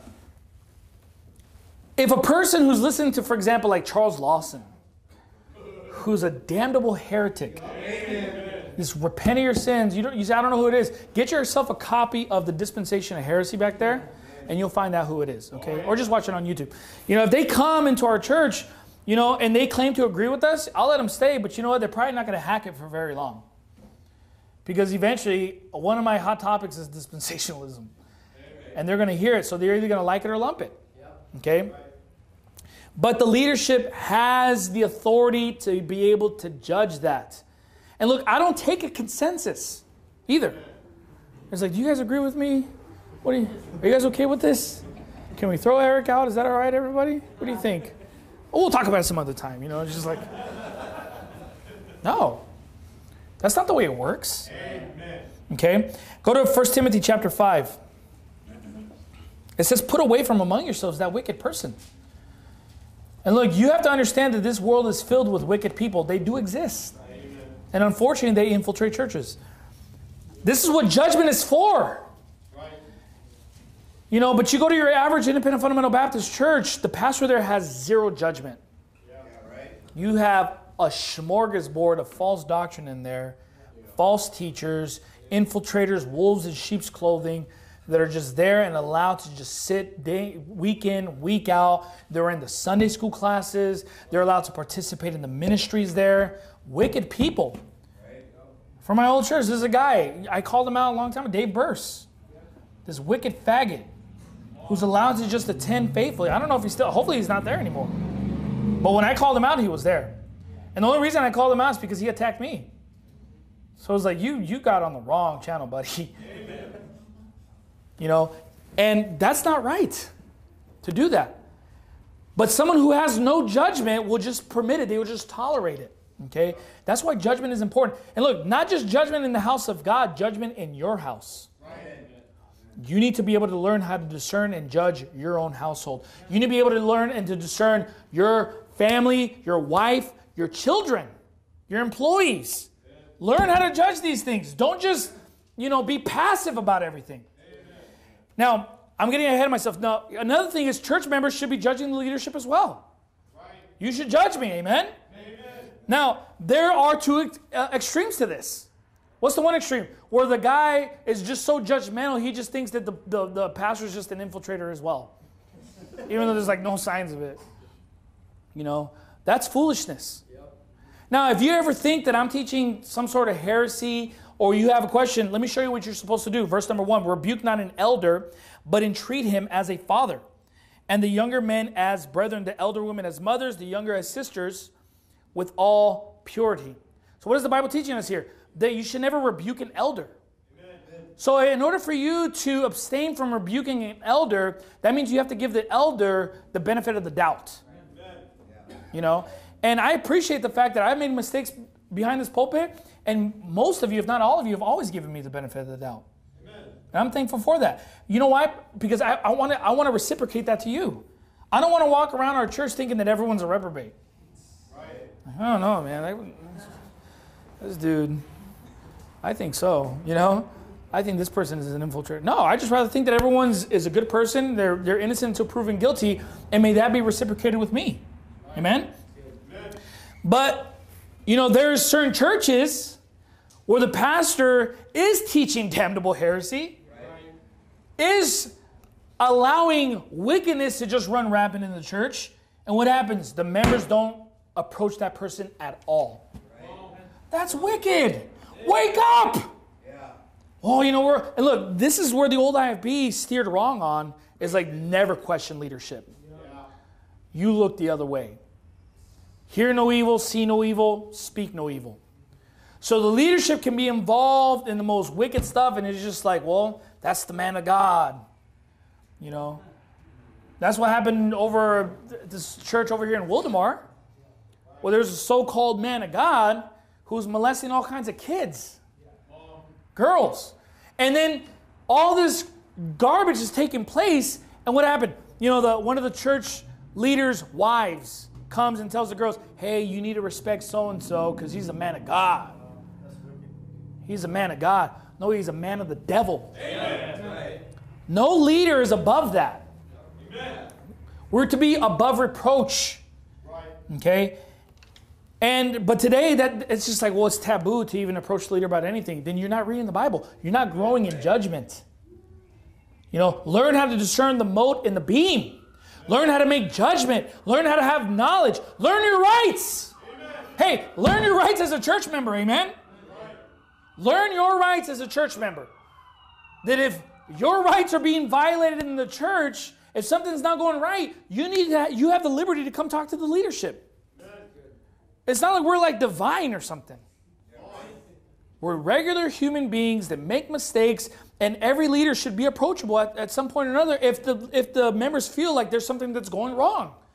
Speaker 1: if a person who's listening to, for example, like Charles Lawson, who's a damnable heretic, just repent of your sins, you say, I don't know who it is, get yourself a copy of the Dispensation of Heresy back there, and you'll find out who it is, okay? Or just watch it on YouTube. You know, if they come into our church, you know, and they claim to agree with us, I'll let them stay, but you know what? They're probably not going to hack it for very long. Because eventually, one of my hot topics is dispensationalism. And they're going to hear it, so they're either going to like it or lump it. Okay? But the leadership has the authority to be able to judge that. And look, I don't take a consensus either. It's like, do you guys agree with me? Are you guys okay with this? Can we throw Eric out? Is that all right, everybody? What do you think? Oh, we'll talk about it some other time. You know, it's just like, no. That's not the way it works. Amen. Okay? Go to 1 Timothy chapter 5. It says, put away from among yourselves that wicked person. And look, you have to understand that this world is filled with wicked people. They do exist. Amen. And unfortunately, they infiltrate churches. This is what judgment is for. Right. You know, but you go to your average independent fundamental Baptist church, the pastor there has zero judgment. Yeah, right. You have a smorgasbord of false doctrine in there, false teachers, infiltrators, wolves in sheep's clothing, that are just there and allowed to just sit week in, week out. They're in the Sunday school classes. They're allowed to participate in the ministries there. Wicked people. From my old church, there's a guy, I called him out a long time ago, Dave Burse. This wicked faggot who's allowed to just attend faithfully. I don't know if he's still, hopefully he's not there anymore. But when I called him out, he was there. And the only reason I called him out is because he attacked me. So it was like, you got on the wrong channel, buddy. You know, and that's not right to do that. But someone who has no judgment will just permit it. They will just tolerate it. Okay? That's why judgment is important. And look, not just judgment in the house of God, judgment in your house. You need to be able to learn how to discern and judge your own household. You need to be able to learn and to discern your family, your wife, your children, your employees. Learn how to judge these things. Don't just, be passive about everything. Now, I'm getting ahead of myself. Now, another thing is church members should be judging the leadership as well. Right. You should judge me, amen? Amen. Now, there are two extremes to this. What's the one extreme? Where the guy is just so judgmental, he just thinks that the pastor is just an infiltrator as well. Even though there's like no signs of it. That's foolishness. Yep. Now, if you ever think that I'm teaching some sort of heresy, or you have a question, let me show you what you're supposed to do. Verse number 1, rebuke not an elder, but entreat him as a father, and the younger men as brethren, the elder women as mothers, the younger as sisters, with all purity. So what is the Bible teaching us here? That you should never rebuke an elder. Amen. So in order for you to abstain from rebuking an elder, that means you have to give the elder the benefit of the doubt. Amen. And I appreciate the fact that I've made mistakes behind this pulpit, and most of you, if not all of you, have always given me the benefit of the doubt. Amen. And I'm thankful for that. You know why? Because I want to reciprocate that to you. I don't want to walk around our church thinking that everyone's a reprobate. Right. I don't know, man. This dude, I think so. I think this person is an infiltrator. No, I just rather think that everyone is a good person. They're innocent until proven guilty, and may that be reciprocated with me. Right. Amen? Amen. But there's certain churches where the pastor is teaching damnable heresy, right, is allowing wickedness to just run rampant in the church. And what happens? The members don't approach that person at all. Right. That's wicked. Wake up! Yeah. Oh, and look, this is where the old IFB steered wrong on, is like never question leadership. Yeah. You look the other way. Hear no evil, see no evil, speak no evil. So the leadership can be involved in the most wicked stuff, and it's just like, well, that's the man of God. That's what happened over this church over here in Wildemar, where there's a so-called man of God who's molesting all kinds of kids, girls. And then all this garbage is taking place, and what happened? One of the church leaders' wives comes and tells the girls, hey, you need to respect so-and-so because he's a man of God. He's a man of God. No, he's a man of the devil. Amen. No leader is above that. Amen. We're to be above reproach. Right. Okay? But today, it's just like, well, it's taboo to even approach the leader about anything. Then you're not reading the Bible. You're not growing in judgment. Learn how to discern the mote and the beam. Learn how to make judgment. Learn how to have knowledge. Learn your rights. Amen. Hey, learn your rights as a church member. Amen? Right. Learn your rights as a church member. That if your rights are being violated in the church, if something's not going right, you have the liberty to come talk to the leadership. Amen. It's not like we're like divine or something. We're regular human beings that make mistakes, and every leader should be approachable at some point or another if the members feel like there's something that's going wrong.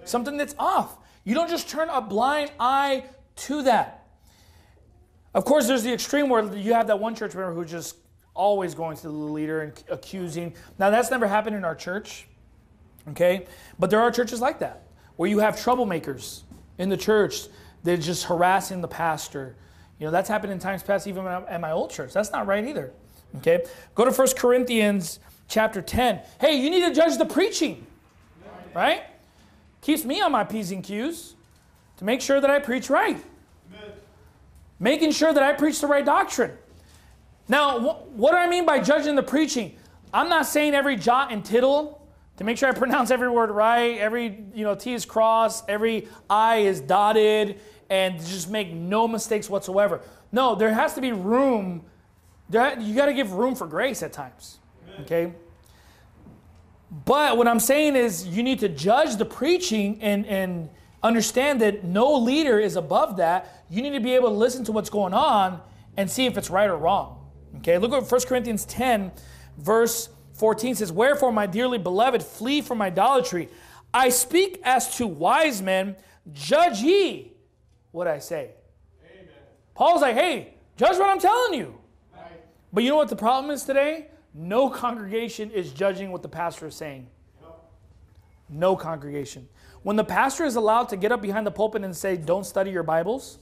Speaker 1: something that's off. You don't just turn a blind eye to that. Of course, there's the extreme where you have that one church member who's just always going to the leader and accusing. Now, that's never happened in our church, okay? But there are churches like that, where you have troublemakers in the church. They're just harassing the pastor. You know, that's happened in times past, even at my old church. That's not right either, okay? Go to 1 Corinthians chapter 10. Hey, you need to judge the preaching, right? Keeps me on my P's and Q's to make sure that I preach right. Amen. Making sure that I preach the right doctrine. Now, what do I mean by judging the preaching? I'm not saying every jot and tittle to make sure I pronounce every word right, every T is crossed, every I is dotted, and just make no mistakes whatsoever. No, there has to be room. You got to give room for grace at times. Amen. Okay? But what I'm saying is you need to judge the preaching and understand that no leader is above that. You need to be able to listen to what's going on and see if it's right or wrong. Okay, look at 1 Corinthians 10, verse 14 says, "Wherefore, my dearly beloved, flee from idolatry. I speak as to wise men, judge ye what I say." Amen. Paul's like, hey, judge what I'm telling you. Right. But you know what the problem is today? No congregation is judging what the pastor is saying. No congregation. When the pastor is allowed to get up behind the pulpit and say, don't study your Bibles,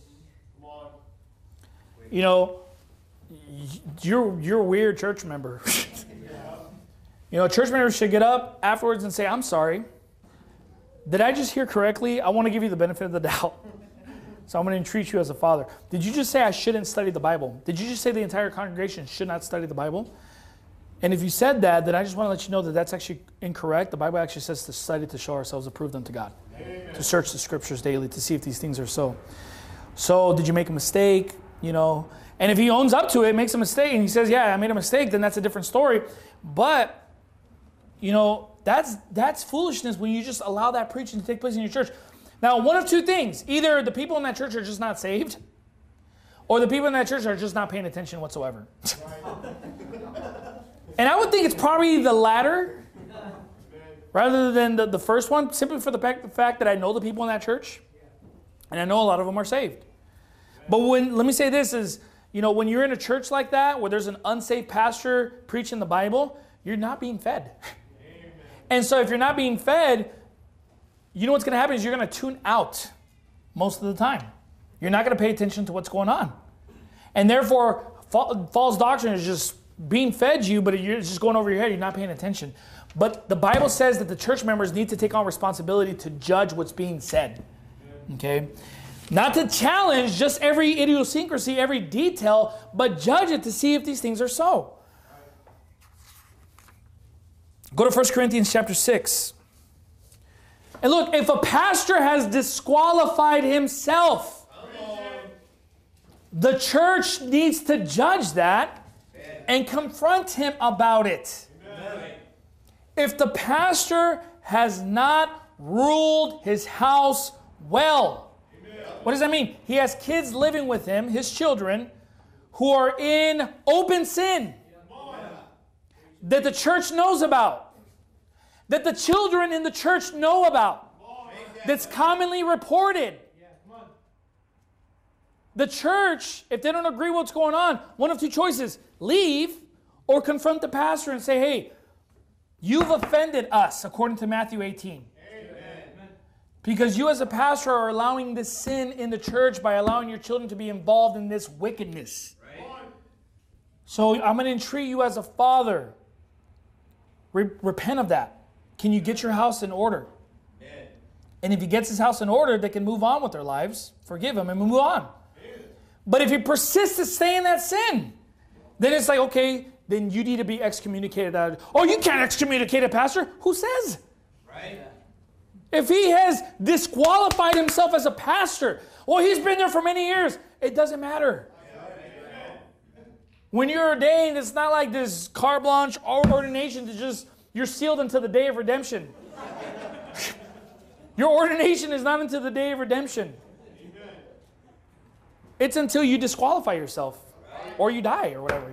Speaker 1: you're a weird church member. Church members should get up afterwards and say, I'm sorry. Did I just hear correctly? I want to give you the benefit of the doubt. So I'm going to entreat you as a father. Did you just say I shouldn't study the Bible? Did you just say the entire congregation should not study the Bible? And if you said that, then I just want to let you know that that's actually incorrect. The Bible actually says to study to show ourselves approved unto God. Amen. To search the scriptures daily to see if these things are so. So did you make a mistake? And if he owns up to it, makes a mistake, and he says, yeah, I made a mistake, then that's a different story. But, that's foolishness when you just allow that preaching to take place in your church. Now, one of two things. Either the people in that church are just not saved, or the people in that church are just not paying attention whatsoever. And I would think it's probably the latter rather than the first one, simply for the fact that I know the people in that church, and I know a lot of them are saved. But let me say this is, when you're in a church like that, where there's an unsaved pastor preaching the Bible, you're not being fed. Amen. And so if you're not being fed, what's going to happen is you're going to tune out most of the time. You're not going to pay attention to what's going on. And therefore, false doctrine is just being fed you, but it's just going over your head. You're not paying attention. But the Bible says that the church members need to take on responsibility to judge what's being said. Okay? Not to challenge just every idiosyncrasy, every detail, but judge it to see if these things are so. Go to 1 Corinthians chapter 6. And look, if a pastor has disqualified himself, the church needs to judge that and confront him about it. Amen. If the pastor has not ruled his house well, amen. What does that mean? He has kids living with him, his children, who are in open sin that the church knows about, that the children in the church know about, that's commonly reported. The church, if they don't agree with what's going on, one of two choices: leave or confront the pastor and say, hey, you've offended us, according to Matthew 18. Amen. Because you as a pastor are allowing this sin in the church by allowing your children to be involved in this wickedness. Right. So I'm going to entreat you as a father. Repent of that. Can you get your house in order? Amen. And if he gets his house in order, they can move on with their lives, forgive him, and move on. But if he persists to stay in that sin, then it's like, okay, then you need to be excommunicated out of it. Oh, you can't excommunicate a pastor? Who says? Right. If he has disqualified himself as a pastor, well, he's been there for many years. It doesn't matter. When you're ordained, it's not like this carte blanche ordination to just, you're sealed until the day of redemption. Your ordination is not until the day of redemption. It's until you disqualify yourself or you die or whatever,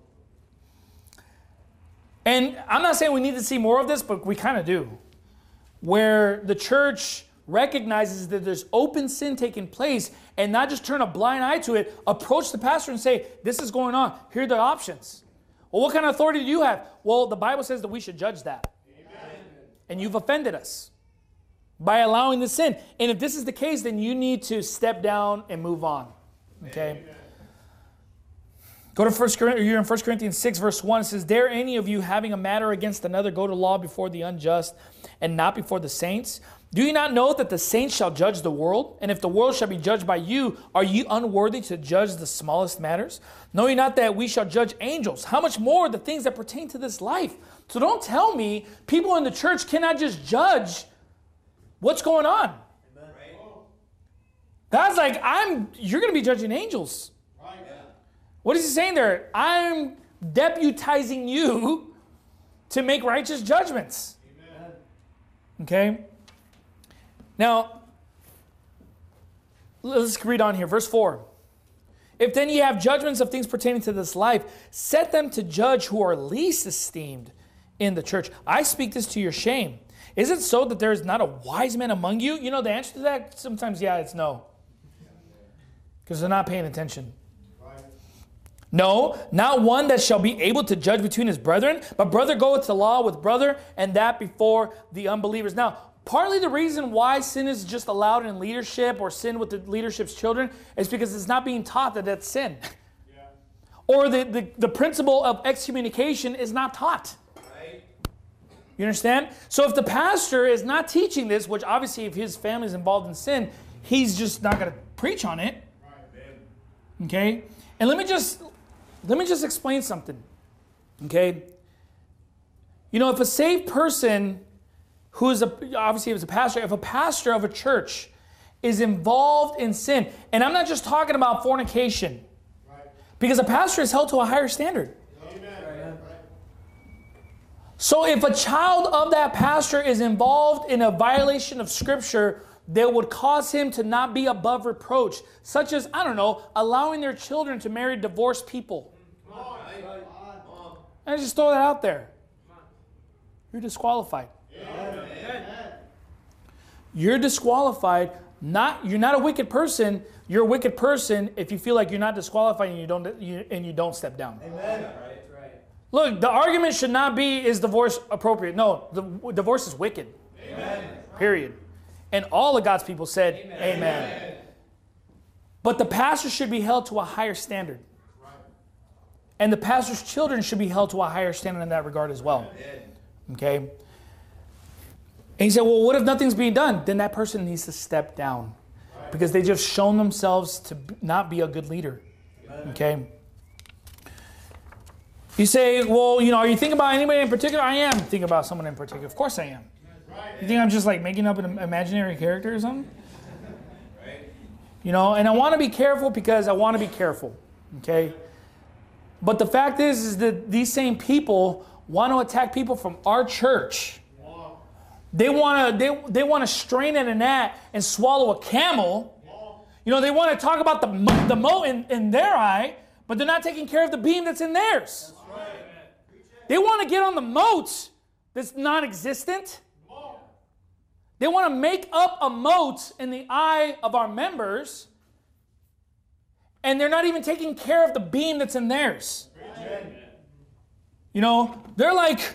Speaker 1: And I'm not saying we need to see more of this, but we kind of do. where the church recognizes that there's open sin taking place and not just turn a blind eye to it, approach the pastor and say, this is going on. Here are the options. Well, what kind of authority do you have? Well, the Bible says that we should judge that. Amen. And you've offended us by allowing the sin. And if this is the case, then you need to step down and move on. Okay? Amen. Go to 1 Corinthians, you're in 1 Corinthians 6, verse 1. It says, dare any of you having a matter against another go to law before the unjust and not before the saints? Do you not know that the saints shall judge the world? And if the world shall be judged by you, are you unworthy to judge the smallest matters? Know ye not that we shall judge angels? How much more the things that pertain to this life? So don't tell me people in the church cannot just judge what's going on. Amen. God's like, you're going to be judging angels. Right. What is he saying there? I'm deputizing you to make righteous judgments. Amen. Okay? Now, let's read on here. Verse 4. If then ye have judgments of things pertaining to this life, set them to judge who are least esteemed in the church. I speak this to your shame. Is it so that there is not a wise man among you? You know the answer to that? Sometimes, yeah, it's no. Because they're not paying attention. No, not one that shall be able to judge between his brethren, but brother goeth to law with brother, and that before the unbelievers. Now, partly the reason why sin is just allowed in leadership or sin with the leadership's children is because it's not being taught that that's sin. Yeah. Or the principle of excommunication is not taught. Right. You understand? So if the pastor is not teaching this, which obviously if his family is involved in sin, he's just not going to preach on it. Right. Okay? And let me just explain something. Okay? You know, if a saved person who is obviously a pastor, if a pastor of a church is involved in sin, and I'm not just talking about fornication, right. Because a pastor is held to a higher standard. Amen. So if a child of that pastor is involved in a violation of Scripture that would cause him to not be above reproach, such as, I don't know, allowing their children to marry divorced people. I just throw that out there. You're disqualified. You're disqualified. You're not a wicked person. You're a wicked person if you feel like you're not disqualified and you don't step down. Amen. Right. Look, the argument should not be, is divorce appropriate? No, the divorce is wicked. Amen. Period. And all of God's people said, Amen. But the pastor should be held to a higher standard. And the pastor's children should be held to a higher standard in that regard as well. Okay? And he said, well, what if nothing's being done? Then that person needs to step down. Because they just shown themselves to not be a good leader. Okay? You say, well, you know, are you thinking about anybody in particular? I am thinking about someone in particular. Of course I am. You think I'm just like making up an imaginary character or something? You know, and I want to be careful because I want to be careful. Okay? But the fact is that these same people want to attack people from our church. They want to strain at a gnat and swallow a camel. You know, they want to talk about the mote in their eye, but they're not taking care of the beam that's in theirs. They want to get on the mote that's non-existent. They want to make up a mote in the eye of our members, and they're not even taking care of the beam that's in theirs. You know, they're like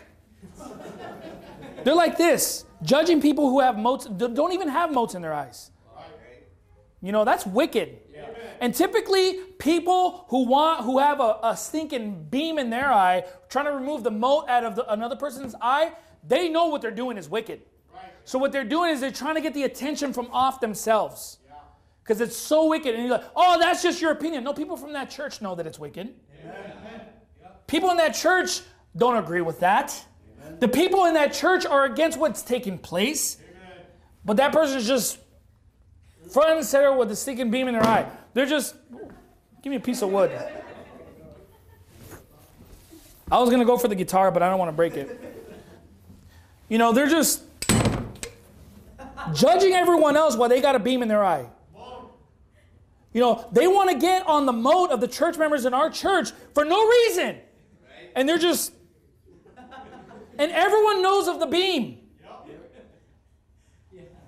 Speaker 1: this, judging people who have motes, don't even have motes in their eyes. You know, that's wicked. And typically, people who have a stinking beam in their eye, trying to remove the mote out of another person's eye, they know what they're doing is wicked. So what they're doing is they're trying to get the attention from off themselves. Because it's so wicked. And you're like, oh, that's just your opinion. No, people from that church know that it's wicked. Amen. People in that church don't agree with that. Amen. The people in that church are against what's taking place. Amen. But that person is just front and center with the stinking beam in their eye. They're just, give me a piece of wood. I was going to go for the guitar, but I don't want to break it. You know, they're just judging everyone else while they got a beam in their eye. You know, they want to get on the mote of the church members in our church for no reason. And they're just, and everyone knows of the beam.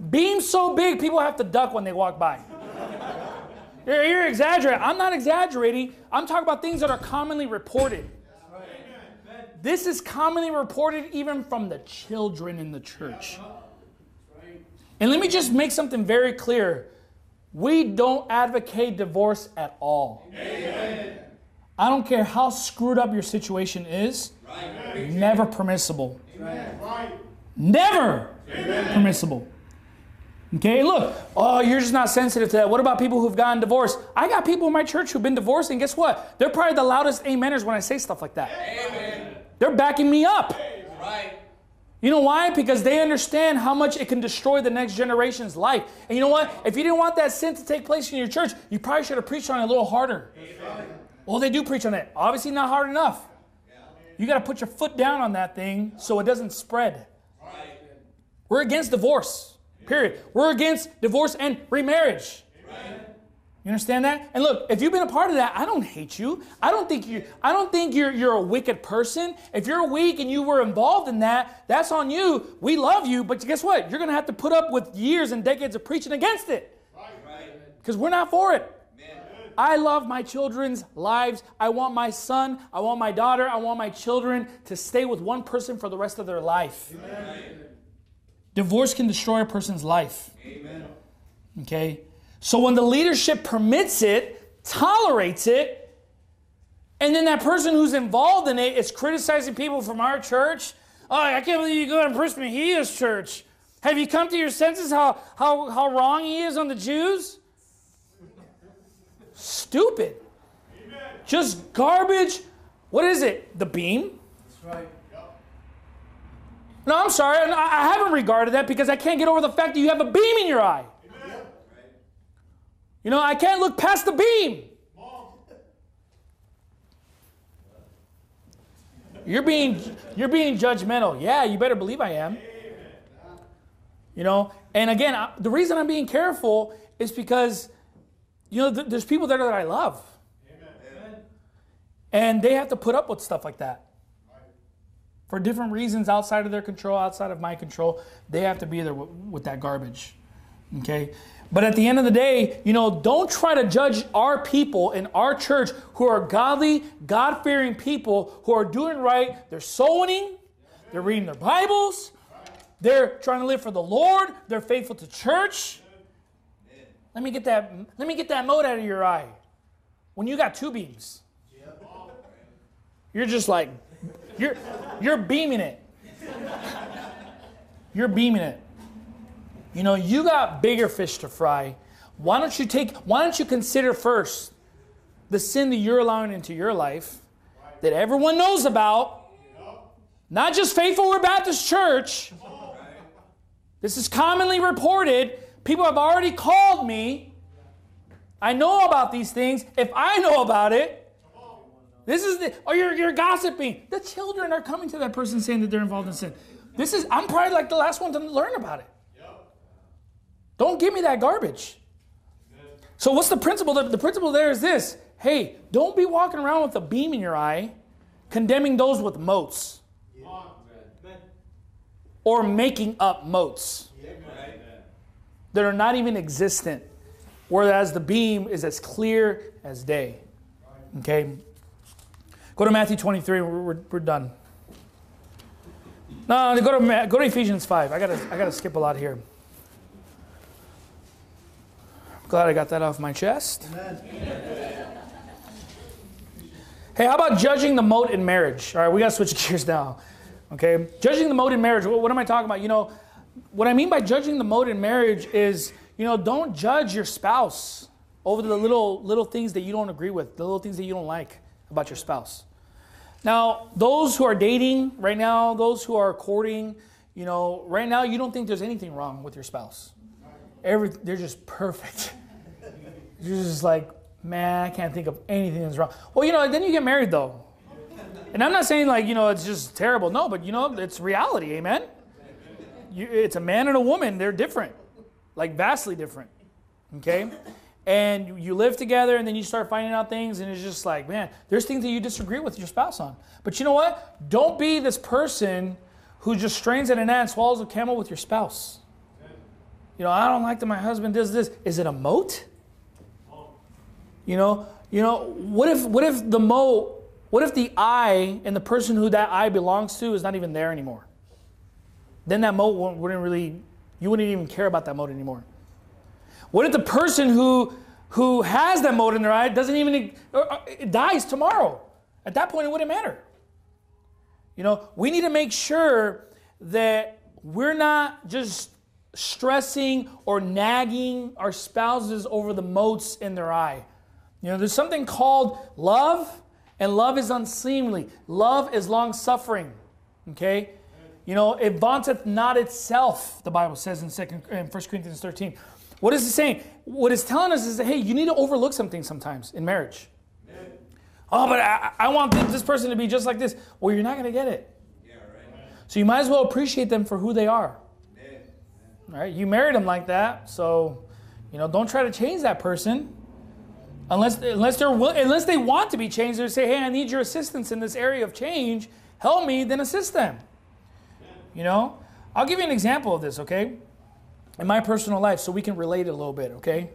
Speaker 1: Beam so big, people have to duck when they walk by. You're exaggerating. I'm not exaggerating. I'm talking about things that are commonly reported. This is commonly reported even from the children in the church. And let me just make something very clear. We don't advocate divorce at all. Amen. I don't care how screwed up your situation is. Right. Never permissible. Amen. Never permissible. Okay, look. Oh, you're just not sensitive to that. What about people who've gotten divorced? I got people in my church who've been divorced, and guess what? They're probably the loudest ameners when I say stuff like that. Amen. They're backing me up. Right. You know why? Because they understand how much it can destroy the next generation's life. And you know what? If you didn't want that sin to take place in your church, you probably should have preached on it a little harder. Well, they do preach on it. Obviously not hard enough. You got to put your foot down on that thing so it doesn't spread. We're against divorce. Period. We're against divorce and remarriage. You understand that? And look, if you've been a part of that, I don't hate you. I don't think you're a wicked person. If you're weak and you were involved in that, that's on you. We love you, but guess what? You're going to have to put up with years and decades of preaching against it. Because we're not for it. I love my children's lives. I want my son, I want my daughter, I want my children to stay with one person for the rest of their life. Amen. Divorce can destroy a person's life. Amen. Okay? So when the leadership permits it, tolerates it, and then that person who's involved in it is criticizing people from our church. Oh, I can't believe you go to Bruce Mejia's church. Have you come to your senses how wrong he is on the Jews? Stupid. Amen. Just garbage. What is it? The beam? That's right. No, I'm sorry. I haven't regarded that because I can't get over the fact that you have a beam in your eye. Amen. You know, I can't look past the beam. You're being judgmental. Yeah, you better believe I am. You know, and again, the reason I'm being careful is because, you know, there's people there that I love. Amen. And they have to put up with stuff like that. For different reasons outside of their control, outside of my control, they have to be there with that garbage. Okay? But at the end of the day, you know, don't try to judge our people in our church who are godly, God-fearing people who are doing right. They're soul winning. They're reading their Bibles. They're trying to live for the Lord. They're faithful to church. Let me get that mote out of your eye. When you got two beams, you're just like, you're beaming it. You're beaming it. You know, you got bigger fish to fry. Why don't you consider first the sin that you're allowing into your life that everyone knows about? Not just Faithful Word Baptist Church. This is commonly reported. People have already called me. I know about these things. If I know about it, you're gossiping. The children are coming to that person saying that they're involved in sin. I'm probably like the last one to learn about it. Don't give me that garbage. So what's the principle? The principle there is this. Hey, don't be walking around with a beam in your eye, condemning those with motes. Or making up motes that are not even existent. Whereas the beam is as clear as day. Okay? Go to Matthew 23. We're done. No, go to Ephesians 5. I gotta skip a lot here. Glad I got that off my chest. Amen. Hey, how about judging the mote in marriage? All right, we got to switch gears now. Okay, judging the mote in marriage. What am I talking about? You know, what I mean by judging the mote in marriage is, you know, don't judge your spouse over the little things that you don't agree with, the little things that you don't like about your spouse. Now, those who are dating right now, those who are courting, you know, right now you don't think there's anything wrong with your spouse. They're just perfect. You're just like, man, I can't think of anything that's wrong. Well, you know, then you get married though. And I'm not saying like, you know, it's just terrible. No, but you know, it's reality, amen? It's a man and a woman. They're different, like vastly different, okay? And you live together and then you start finding out things and it's just like, man, there's things that you disagree with your spouse on. But you know what? Don't be this person who just strains at an gnat and swallows a camel with your spouse. I don't like that my husband does this. Is it a moat? What if the moat, what if the I and the person who that I belongs to is not even there anymore? Then that moat you wouldn't even care about that moat anymore. What if the person who has that moat in their eye doesn't even, it dies tomorrow? At that point, it wouldn't matter. We need to make sure that we're not just stressing or nagging our spouses over the motes in their eye. There's something called love, and love is unseemly. Love is long-suffering, okay? It vaunteth not itself, the Bible says in 1 Corinthians 13. What is it saying? What it's telling us is that, hey, you need to overlook something sometimes in marriage. Amen. Oh, but I want this person to be just like this. Well, you're not going to get it. Yeah, right. So you might as well appreciate them for who they are. Amen. All right? You married them like that, so don't try to change that person. Unless they want to be changed, they say, hey, I need your assistance in this area of change. Help me, then assist them. I'll give you an example of this, okay? In my personal life, so we can relate it a little bit, okay?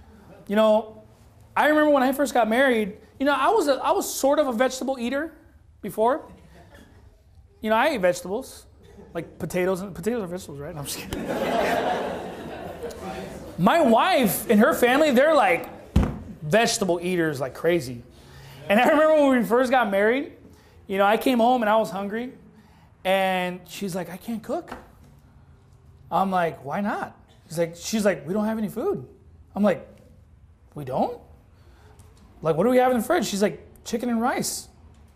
Speaker 1: I remember when I first got married, I was sort of a vegetable eater before. I ate vegetables, like potatoes. Potatoes are vegetables, right? No, I'm just kidding. My wife and her family, they're like vegetable eaters like crazy. And I remember when we first got married, I came home and I was hungry. And she's like, I can't cook. I'm like, why not? She's like, we don't have any food. I'm like, we don't? Like, what do we have in the fridge? She's like, chicken and rice.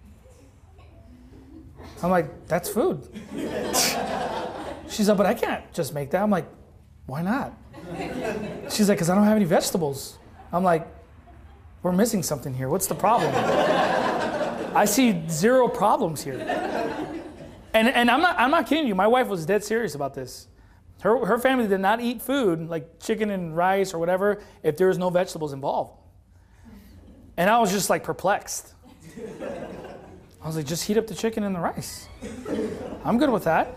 Speaker 1: I'm like, that's food. She's like, but I can't just make that. I'm like, why not? She's like, because I don't have any vegetables. I'm like, we're missing something here. What's the problem? I see zero problems here. And I'm not kidding you. My wife was dead serious about this. Her family did not eat food like chicken and rice or whatever if there was no vegetables involved. And I was just like perplexed. I was like, just heat up the chicken and the rice. I'm good with that.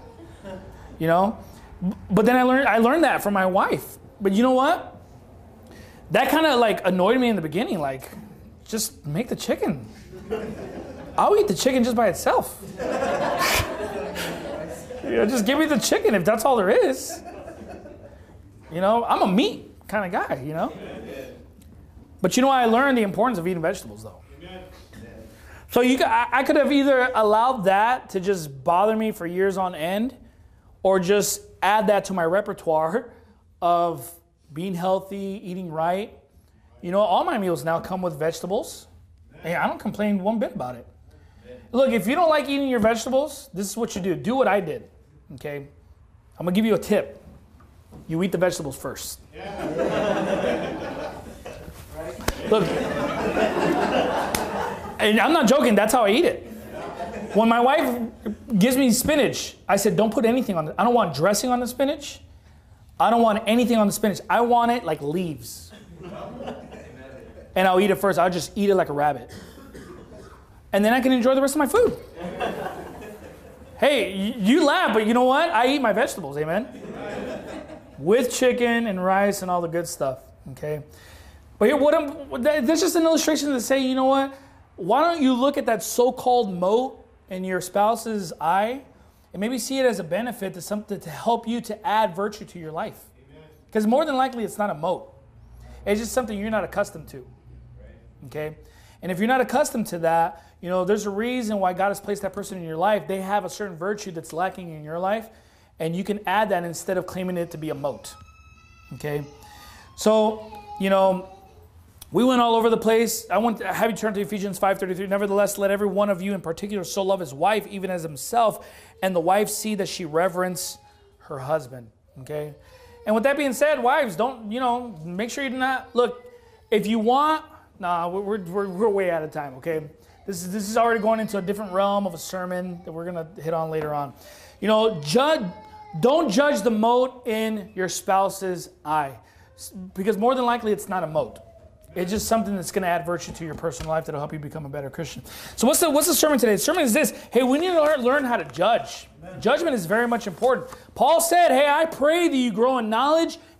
Speaker 1: But then I learned that from my wife. But you know what? That kind of like annoyed me in the beginning. Like, just make the chicken. I'll eat the chicken just by itself. Just give me the chicken if that's all there is. I'm a meat kind of guy, But I learned the importance of eating vegetables, though. So I could have either allowed that to just bother me for years on end, or just add that to my repertoire of being healthy, eating right. All my meals now come with vegetables. Hey, I don't complain one bit about it. Look, if you don't like eating your vegetables, this is what you do. Do what I did, okay? I'm going to give you a tip. You eat the vegetables first. Look, and I'm not joking. That's how I eat it. When my wife gives me spinach, I said, don't put anything on it. I don't want dressing on the spinach. I don't want anything on the spinach. I want it like leaves. And I'll eat it first. I'll just eat it like a rabbit. And then I can enjoy the rest of my food. Hey, you laugh, but you know what? I eat my vegetables, amen? With chicken and rice and all the good stuff, okay? But here, that's just an illustration to say, you know what? Why don't you look at that so-called moat in your spouse's eye and maybe see it as a benefit to something to help you to add virtue to your life? Because more than likely, it's not a moat. It's just something you're not accustomed to, okay? And if you're not accustomed to that, there's a reason why God has placed that person in your life. They have a certain virtue that's lacking in your life, and you can add that instead of claiming it to be a moat, okay? So, we went all over the place. I want to have you turn to Ephesians 5:33. Nevertheless, let every one of you in particular so love his wife, even as himself, and the wife see that she reverence her husband, okay? And with that being said, wives, don't, make sure you do not, look, if you want, we're way out of time, okay? This is already going into a different realm of a sermon that we're going to hit on later on. Don't judge the moat in your spouse's eye, because more than likely it's not a moat. It's just something that's going to add virtue to your personal life that'll help you become a better Christian. So what's the sermon today? The sermon is this. Hey, we need to learn how to judge. Amen. Judgment is very much important. Paul said, hey, I pray that you grow in knowledge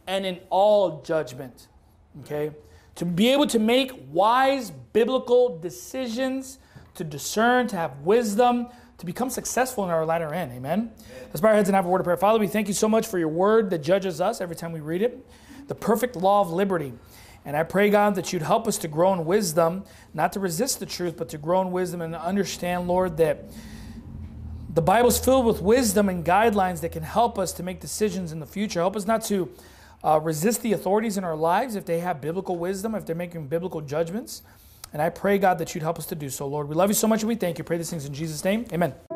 Speaker 1: and in all judgment. Okay? To be able to make wise biblical decisions, to discern, to have wisdom, to become successful in our latter end. Amen? Let's bow our heads and have a word of prayer. Father, we thank you so much for your word that judges us every time we read it. The perfect law of liberty. And I pray, God, that you'd help us to grow in wisdom, not to resist the truth, but to grow in wisdom and to understand, Lord, that the Bible's filled with wisdom and guidelines that can help us to make decisions in the future. Help us not to resist the authorities in our lives if they have biblical wisdom, if they're making biblical judgments. And I pray, God, that you'd help us to do so, Lord. We love you so much and we thank you. Pray these things in Jesus' name. Amen.